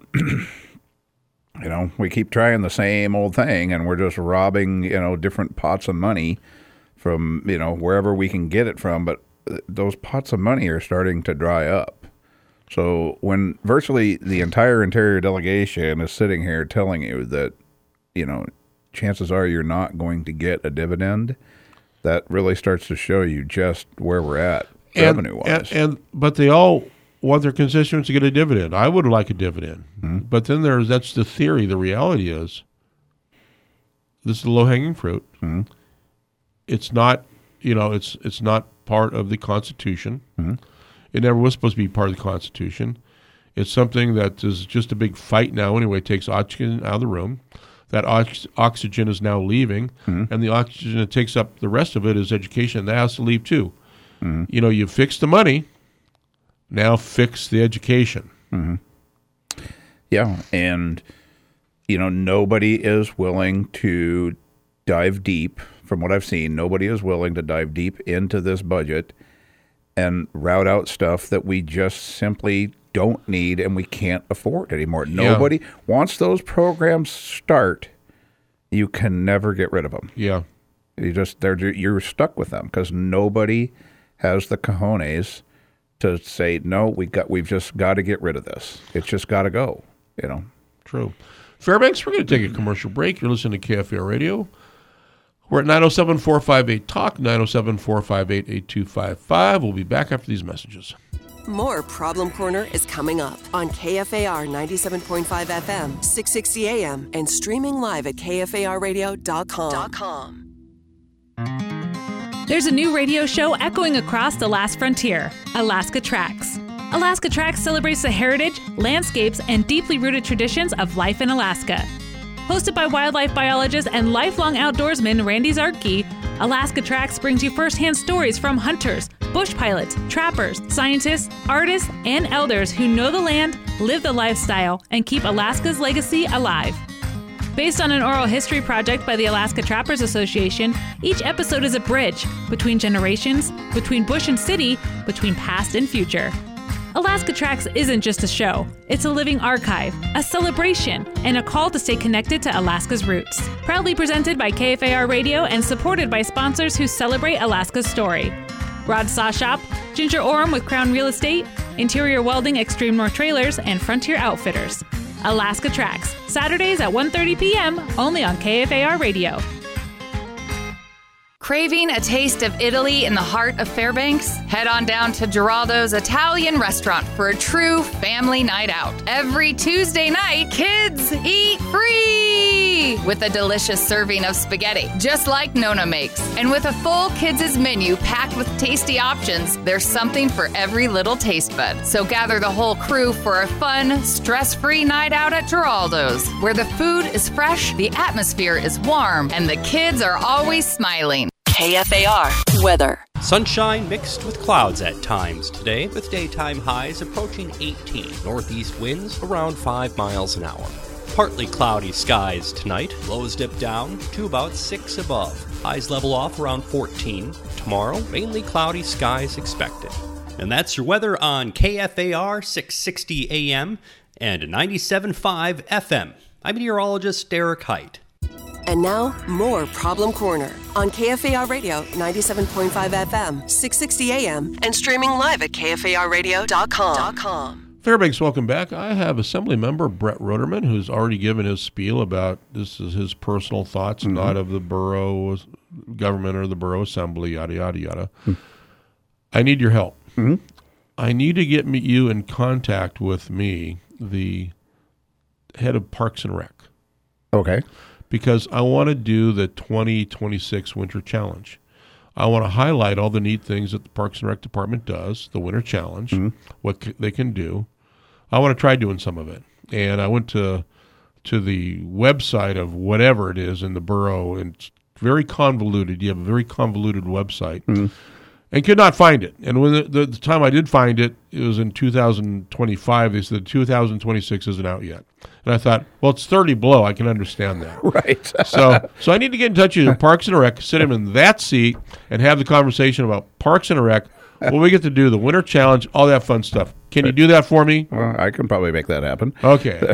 S4: You know, we keep trying the same old thing, and we're just robbing, you know, different pots of money from, you know, wherever we can get it from. But those pots of money are starting to dry up. So when virtually the entire Interior delegation is sitting here telling you that, you know, chances are you're not going to get a dividend, that really starts to show you just where we're at revenue-wise.
S3: And, and, but they all want their constituents to get a dividend. I would like a dividend.
S4: Mm-hmm.
S3: But then there's that's the theory. The reality is this is the low-hanging fruit.
S4: Mm-hmm.
S3: It's not, you know, it's it's not part of the Constitution.
S4: Mm-hmm.
S3: It never was supposed to be part of the Constitution. It's something that is just a big fight now anyway. It takes oxygen out of the room. That ox- oxygen is now leaving,
S4: mm-hmm.
S3: and the oxygen that takes up the rest of it is education. That has to leave too.
S4: Mm-hmm.
S3: You know, you fix the money, now fix the education.
S4: Mm-hmm. Yeah, and, you know, nobody is willing to dive deep. From what I've seen, nobody is willing to dive deep into this budget and route out stuff that we just simply don't need and we can't afford anymore. Nobody, yeah. once those programs start, you can never get rid of them.
S3: Yeah.
S4: You just, they're, you're stuck with them because nobody has the cojones to say, no, we got, we've just got to get rid of this. It's just got to go, you know.
S3: True. Fairbanks, we're going to take a commercial break. You're listening to K F A R Radio. We're at nine oh seven, four five eight, talk, nine oh seven, four five eight, eight two five five. We'll be back after these messages.
S5: More Problem Corner is coming up on K F A R ninety-seven point five F M, six sixty A M, and streaming live at K F A R radio dot com.
S18: There's a new radio show echoing across the last frontier, Alaska Tracks. Alaska Tracks celebrates the heritage, landscapes, and deeply rooted traditions of life in Alaska. Hosted by wildlife biologist and lifelong outdoorsman Randy Zartke, Alaska Tracks brings you firsthand stories from hunters, bush pilots, trappers, scientists, artists, and elders who know the land, live the lifestyle, and keep Alaska's legacy alive. Based on an oral history project by the Alaska Trappers Association, each episode is a bridge between generations, between bush and city, between past and future. Alaska Tracks isn't just a show. It's a living archive, a celebration, and a call to stay connected to Alaska's roots. Proudly presented by K F A R Radio and supported by sponsors who celebrate Alaska's story. Rod Saw Shop, Ginger Orem with Crown Real Estate, Interior Welding Extreme North Trailers, and Frontier Outfitters. Alaska Tracks, Saturdays at one thirty p.m. only on K F A R Radio.
S19: Craving a taste of Italy in the heart of Fairbanks? Head on down to Geraldo's Italian restaurant for a true family night out. Every Tuesday night, kids eat free with a delicious serving of spaghetti, just like Nona makes. And with a full kids' menu packed with tasty options, there's something for every little taste bud. So gather the whole crew for a fun, stress-free night out at Geraldo's, where the food is fresh, the atmosphere is warm, and the kids are always smiling.
S5: K F A R weather.
S20: Sunshine mixed with clouds at times today, with daytime highs approaching eighteen. Northeast winds around five miles an hour. Partly cloudy skies tonight. Lows dip down to about six above. Highs level off around fourteen. Tomorrow, mainly cloudy skies expected. And that's your weather on K F A R six sixty A M and ninety-seven point five F M. I'm meteorologist Derek Height.
S5: And now, more Problem Corner on K F A R Radio ninety-seven point five F M, six sixty A M, and streaming live at K F A R radio dot com.
S3: Fairbanks, welcome back. I have Assembly Member Brett Roderman, who's already given his spiel about this is his personal thoughts, mm-hmm. not of the borough government or the borough assembly, yada, yada, yada. Mm-hmm. I need your help.
S4: Mm-hmm.
S3: I need to get me, you in contact with me, the head of Parks and Rec.
S4: Okay.
S3: Because I want to do the twenty twenty-six Winter Challenge. I want to highlight all the neat things that the Parks and Rec Department does, the Winter Challenge, mm-hmm. what c- they can do. I want to try doing some of it. And I went to to the website of whatever it is in the borough, and it's very convoluted. You have a very convoluted website. Mm-hmm. And could not find it. And when the, the, the time I did find it, it was in two thousand twenty-five. They said two thousand twenty-six isn't out yet. And I thought, well, it's thirty below. I can understand that.
S4: Right.
S3: so so I need to get in touch with Parks and Rec, sit him in that seat, and have the conversation about Parks and Rec, what we get to do, the Winter Challenge, all that fun stuff. Can you do that for me?
S4: Well, I can probably make that happen.
S3: Okay.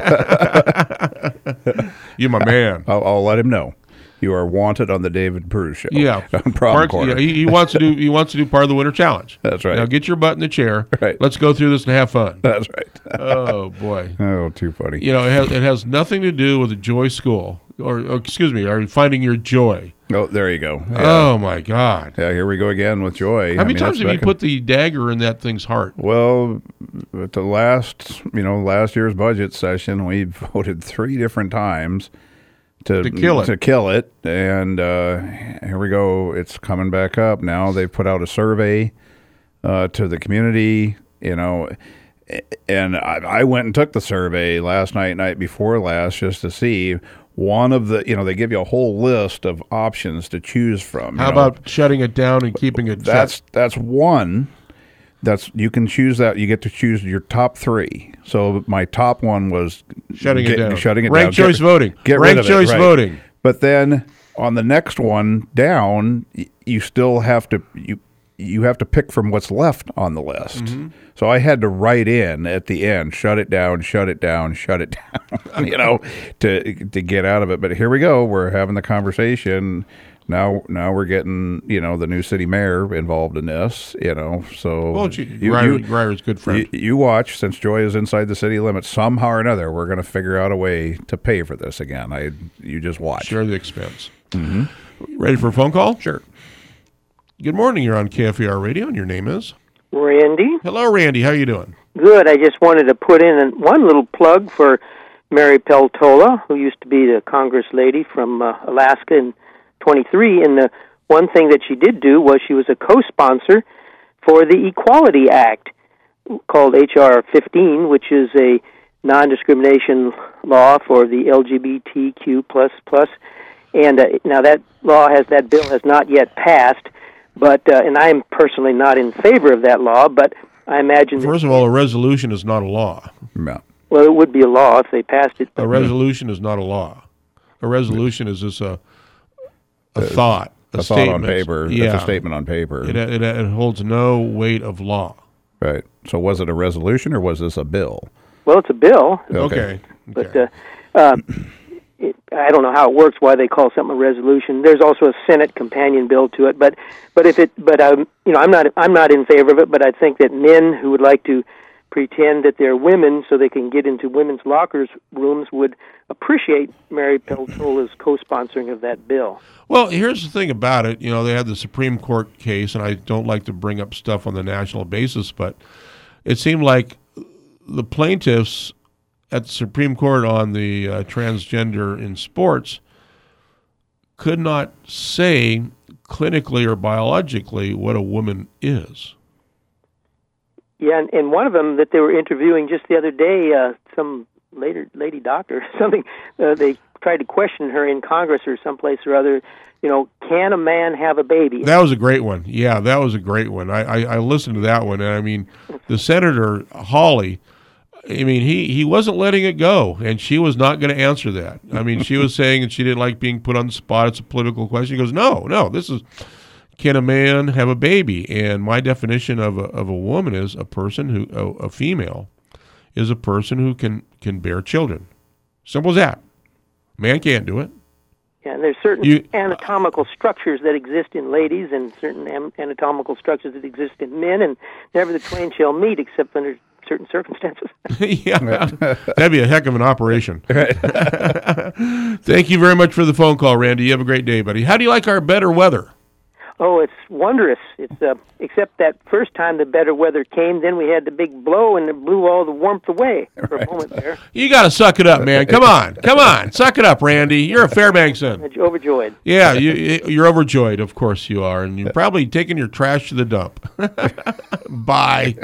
S3: You're my man.
S4: I'll, I'll let him know. You are wanted on the David Peru show.
S3: Yeah,
S4: Problem
S3: Parks,
S4: Corner.
S3: Yeah, he, he wants to do. He wants to do part of the Winter Challenge.
S4: That's right.
S3: Now get your butt in the chair.
S4: Right.
S3: Let's go through this and have fun.
S4: That's right.
S3: Oh boy.
S4: Oh, too funny.
S3: You know, it has it has nothing to do with the Joy School, or, or excuse me, or finding your joy.
S4: Oh, there you go. Yeah.
S3: Oh my God.
S4: Yeah, here we go again with joy.
S3: How many
S4: I mean,
S3: times have you put the dagger in that thing's heart?
S4: Well, at the last, you know, last year's budget session, we voted three different times. To,
S3: to kill it.
S4: To kill it. And uh, here we go. It's coming back up now. They've put out a survey uh, to the community, you know, and I, I went and took the survey last night, night before last, just to see one of the, you know, they give you a whole list of options to choose from.
S3: How
S4: you know.
S3: about shutting it down and keeping it
S4: That's
S3: shut?
S4: That's one. That's you can choose that. You get to choose your top three. So my top one was
S3: shutting
S4: get,
S3: it down.
S4: Shutting it
S3: Ranked
S4: down.
S3: choice
S4: get,
S3: voting.
S4: Get
S3: Ranked
S4: rid of
S3: choice
S4: it, right.
S3: voting.
S4: But then on the next one down, you still have to you you have to pick from what's left on the list.
S3: Mm-hmm.
S4: So I had to write in at the end, shut it down, shut it down, shut it down, you know, to to get out of it. But here we go. We're having the conversation. Now now we're getting, you know, the new city mayor involved in this, you know. So
S3: Well, she, Grier, Grier's a good friend.
S4: You, you watch, since Joy is inside the city limits, somehow or another, we're going to figure out a way to pay for this again. I You just watch.
S3: Share the expense.
S4: Mm-hmm.
S3: Ready for a phone call?
S4: Sure.
S3: Good morning. You're on K F A R Radio, and your name is?
S21: Randy.
S3: Hello, Randy. How you doing?
S21: Good. I just wanted to put in one little plug for Mary Peltola, who used to be the Congress lady from uh, Alaska in twenty-three. And the one thing that she did do was she was a co-sponsor for the Equality Act called H R fifteen, which is a non-discrimination law for the L G B T Q plus plus. And uh, now that law has that bill has not yet passed, but uh, and I am personally not in favor of that law. But I imagine
S3: First
S21: that,
S3: of all, a resolution is not a law.
S4: No.
S21: well, it would be a law if they passed it.
S3: A resolution is not a law. A resolution is just a a thought, a,
S4: a thought
S3: statement.
S4: on paper.
S3: Yeah.
S4: That's a statement on paper.
S3: It, it, it holds no weight of law.
S4: Right. So was it a resolution or was this a bill?
S21: Well, it's a bill.
S3: Okay.
S21: But uh, uh, it, I don't know how it works. Why they call something a resolution? There's also a Senate companion bill to it. But but if it but um, you know I'm not I'm not in favor of it. But I think that men who would like to pretend that they're women so they can get into women's lockers rooms would appreciate Mary Peltola's co-sponsoring of that bill.
S3: Well, here's the thing about it. You know, they had the Supreme Court case, and I don't like to bring up stuff on the national basis, but it seemed like the plaintiffs at the Supreme Court on the uh, transgender in sports could not say clinically or biologically what a woman is.
S21: Yeah, and, and one of them that they were interviewing just the other day, uh, some later lady doctor, something, uh, they tried to question her in Congress or someplace or other, you know, can a man have a baby?
S3: That was a great one. Yeah, that was a great one. I, I, I listened to that one, and I mean, the Senator Hawley, I mean, he, he wasn't letting it go, and she was not going to answer that. I mean, she was saying that she didn't like being put on the spot. It's a political question. He goes, no, no, this is, can a man have a baby? And my definition of a, of a woman is a person who, a, a female, is a person who can, can bear children. Simple as that. Man can't do it.
S21: Yeah, and there's certain
S3: You-
S21: anatomical structures that exist in ladies and certain am- anatomical structures that exist in men, and never the twain shall meet except under certain circumstances.
S3: Yeah, that'd be a heck of an operation. Thank you very much for the phone call, Randy. You have a great day, buddy. How do you like our better weather?
S21: Oh, it's wondrous. It's uh, except that first time the better weather came, then we had the big blow and it blew all the warmth away for a moment there.
S3: You got to suck it up, man. Come on. Come on. Suck it up, Randy. You're a Fairbankson.
S21: I'm overjoyed.
S3: Yeah, you, you're overjoyed. Of course you are. And you're probably taking your trash to the dump. Bye.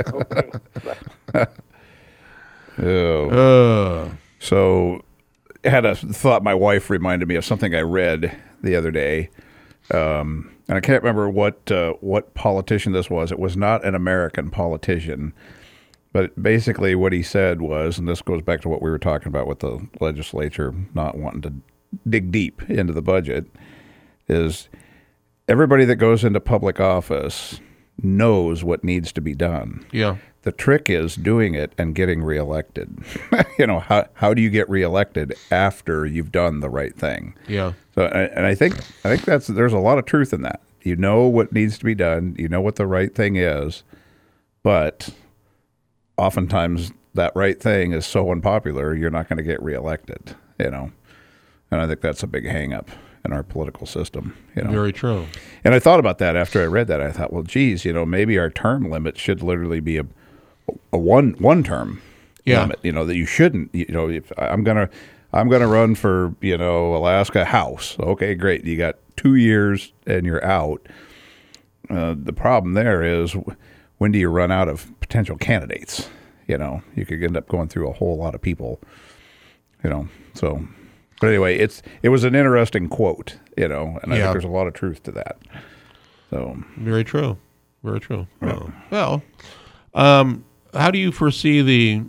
S4: Oh. So, had a thought. My wife reminded me of something I read the other day, um, and I can't remember what uh, what politician this was. It was not an American politician, but basically what he said was, and this goes back to what we were talking about with the legislature not wanting to dig deep into the budget, is everybody that goes into public office knows what needs to be done.
S3: Yeah.
S4: The trick is doing it and getting reelected. You know, how how do you get reelected after you've done the right thing?
S3: Yeah.
S4: So, and I think I think that's there's a lot of truth in that. You know what needs to be done. You know what the right thing is, but oftentimes that right thing is so unpopular, you're not going to get reelected. You know, and I think that's a big hang-up in our political system. You know,
S3: Very true.
S4: and I thought about that after I read that. I thought, well, geez, you know, maybe our term limit should literally be a a one one term
S3: Yeah.
S4: limit. You know, that you shouldn't. You know, if I'm gonna I'm gonna run for you know Alaska House. Okay, great. You got two years and you're out. Uh, the problem there is when do you run out of potential candidates? You know, you could end up going through a whole lot of people. You know, so. But anyway, it's it was an interesting quote, you know, and I
S3: Yeah.
S4: think there's a lot of truth to that. So
S3: Very true. Very true. Oh. Well, um, how do you foresee the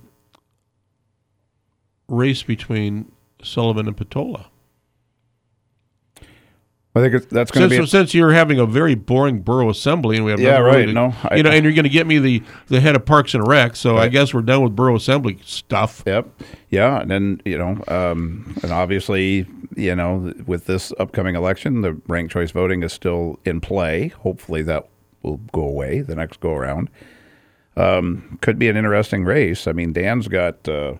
S3: race between Sullivan and Peltola?
S4: I think it's, that's going to
S3: since,
S4: be a,
S3: since you're having a very boring borough assembly, and we have
S4: yeah,
S3: nothing
S4: right.
S3: really to,
S4: no, I,
S3: you know, and you're going to get me the, the head of Parks and Rec. So right. I guess we're done with borough assembly stuff.
S4: Yep. Yeah, and then you know, um, and obviously, you know, with this upcoming election, the ranked choice voting is still in play. Hopefully, that will go away the next go around. Um, could be an interesting race. I mean, Dan's got. Uh,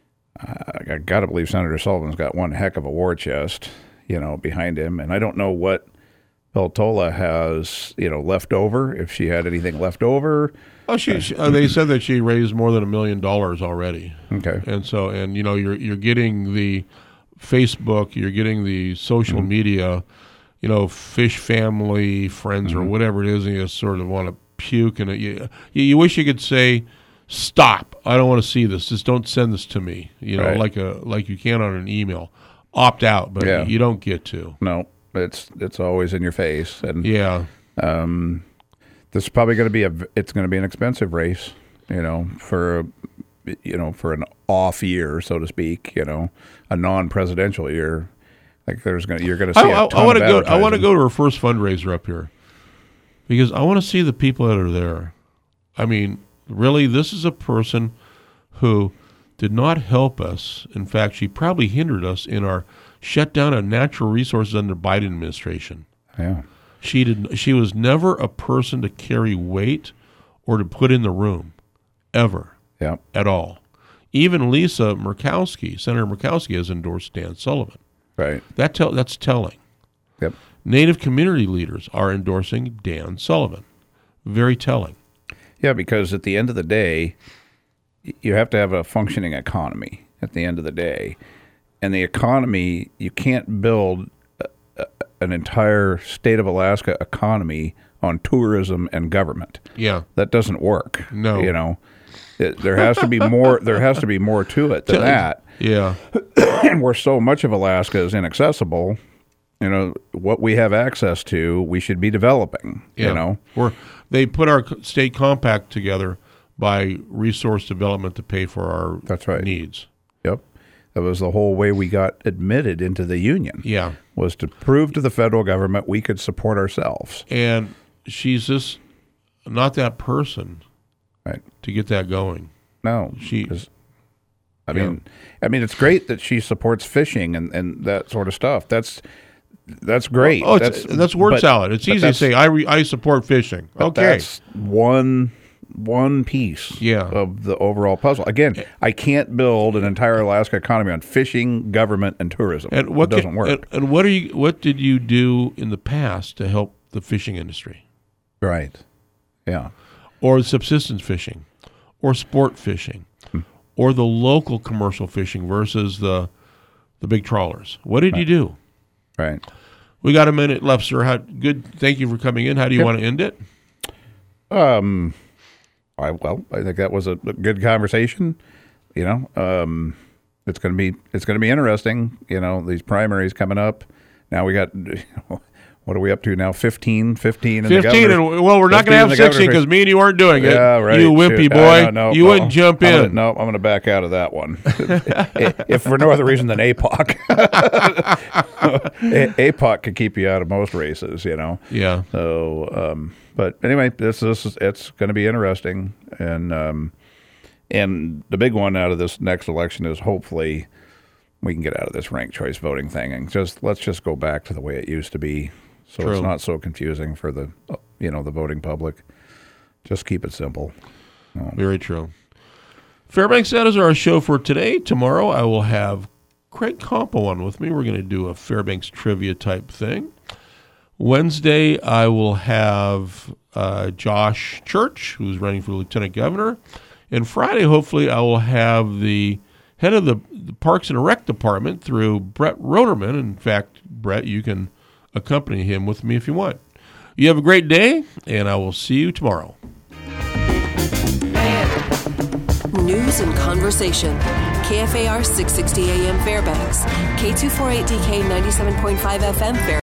S4: I got to believe Senator Sullivan's got one heck of a war chest, you know, behind him. And I don't know what Peltola has, you know, left over, if she had anything left over.
S3: Oh, she, she uh, they said that she raised more than a million dollars already.
S4: Okay.
S3: And so, and, you know, you're you're getting the Facebook, you're getting the social mm-hmm. media, you know, Fish family, friends, mm-hmm. or whatever it is, and you just sort of want to puke. And it, you, you wish you could say, stop. I don't want to see this. Just don't send this to me. You know,
S4: right.
S3: like a like you can on an email. Opt out, but
S4: yeah.
S3: you don't get to.
S4: No, it's it's always in your face. And
S3: yeah,
S4: um, this is probably going to be a it's going to be an expensive race. You know, for you know for an off year, so to speak. You know, a non-presidential year. Like there's going you're going to see.
S3: I,
S4: a ton
S3: I want to
S4: of
S3: go. I want to go to her first fundraiser up here because I want to see the people that are there. I mean. Really, this is a person who did not help us. In fact, she probably hindered us in our shutdown of natural resources under the Biden administration.
S4: Yeah,
S3: she did. She was never a person to carry weight or to put in the room, ever.
S4: Yeah,
S3: at all. Even Lisa Murkowski, Senator Murkowski, has endorsed Dan Sullivan.
S4: Right.
S3: That tell that's telling.
S4: Yep.
S3: Native community leaders are endorsing Dan Sullivan. Very telling.
S4: Yeah, because at the end of the day, you have to have a functioning economy at the end of the day. And the economy, you can't build a, a, an entire state of Alaska economy on tourism and government.
S3: Yeah.
S4: That doesn't work.
S3: No.
S4: You know, it, there has to be more there has to be more to it than that.
S3: Yeah.
S4: And where so much of Alaska is inaccessible, you know, what we have access to, we should be developing,
S3: yeah.
S4: you know.
S3: We're They put our state compact together by resource development to pay for our
S4: That's right.
S3: needs.
S4: Yep. That was the whole way we got admitted into the union.
S3: Yeah.
S4: Was to prove to the federal government we could support ourselves.
S3: And she's just not that person
S4: right.
S3: to get that going.
S4: No.
S3: She
S4: I mean yeah. I mean it's great that she supports fishing and, and that sort of stuff. That's That's great.
S3: Oh,
S4: that's
S3: that's word
S4: but,
S3: salad. It's easy to say. I re, I support fishing. Okay,
S4: that's one one piece.
S3: Yeah.
S4: of the overall puzzle. Again, I can't build an entire Alaska economy on fishing, government, and tourism.
S3: And what
S4: it doesn't
S3: can,
S4: work.
S3: And, and what are you? What did you do in the past to help the fishing industry?
S4: Right. Yeah.
S3: Or subsistence fishing, or sport fishing, hmm. or the local commercial fishing versus the the big trawlers. What did
S4: right.
S3: you do?
S4: Right.
S3: We got a minute left, sir. How, good. Thank you for coming in. How do you yep. want to end it?
S4: Um, I well, I think that was a, a good conversation. You know, um, it's going to be it's going to be interesting. You know, these primaries coming up. Now we got. What are we up to now? fifteen, fifteen in
S3: fifteen,
S4: the
S3: and well, we're not going to have sixteen because me and you aren't doing it.
S4: Yeah, right.
S3: You wimpy
S4: Shoot.
S3: boy.
S4: No, no,
S3: you
S4: no.
S3: wouldn't jump
S4: I'm
S3: in.
S4: Gonna, no, I'm going to back out of that one. If for no other reason than A P O C. A P O C could keep you out of most races, you know.
S3: Yeah.
S4: So, um, but anyway, this this is it's going to be interesting, and um, and the big one out of this next election is hopefully we can get out of this ranked choice voting thing and just let's just go back to the way it used to be. So
S3: True.
S4: It's not so confusing for the, you know, the voting public. Just keep it simple. Um,
S3: Very true. Fairbanks, that is our show for today. Tomorrow I will have Craig Compo on with me. We're going to do a Fairbanks trivia type thing. Wednesday I will have uh, Josh Church, who's running for lieutenant governor. And Friday, hopefully, I will have the head of the, the Parks and Rec department through Brett Roderman. In fact, Brett, you can accompany him with me if you want. You have a great day, and I will see you tomorrow.
S5: News and conversation. K F A R six sixty A M Fairbanks. K two forty-eight D K ninety-seven point five F M Fairbanks.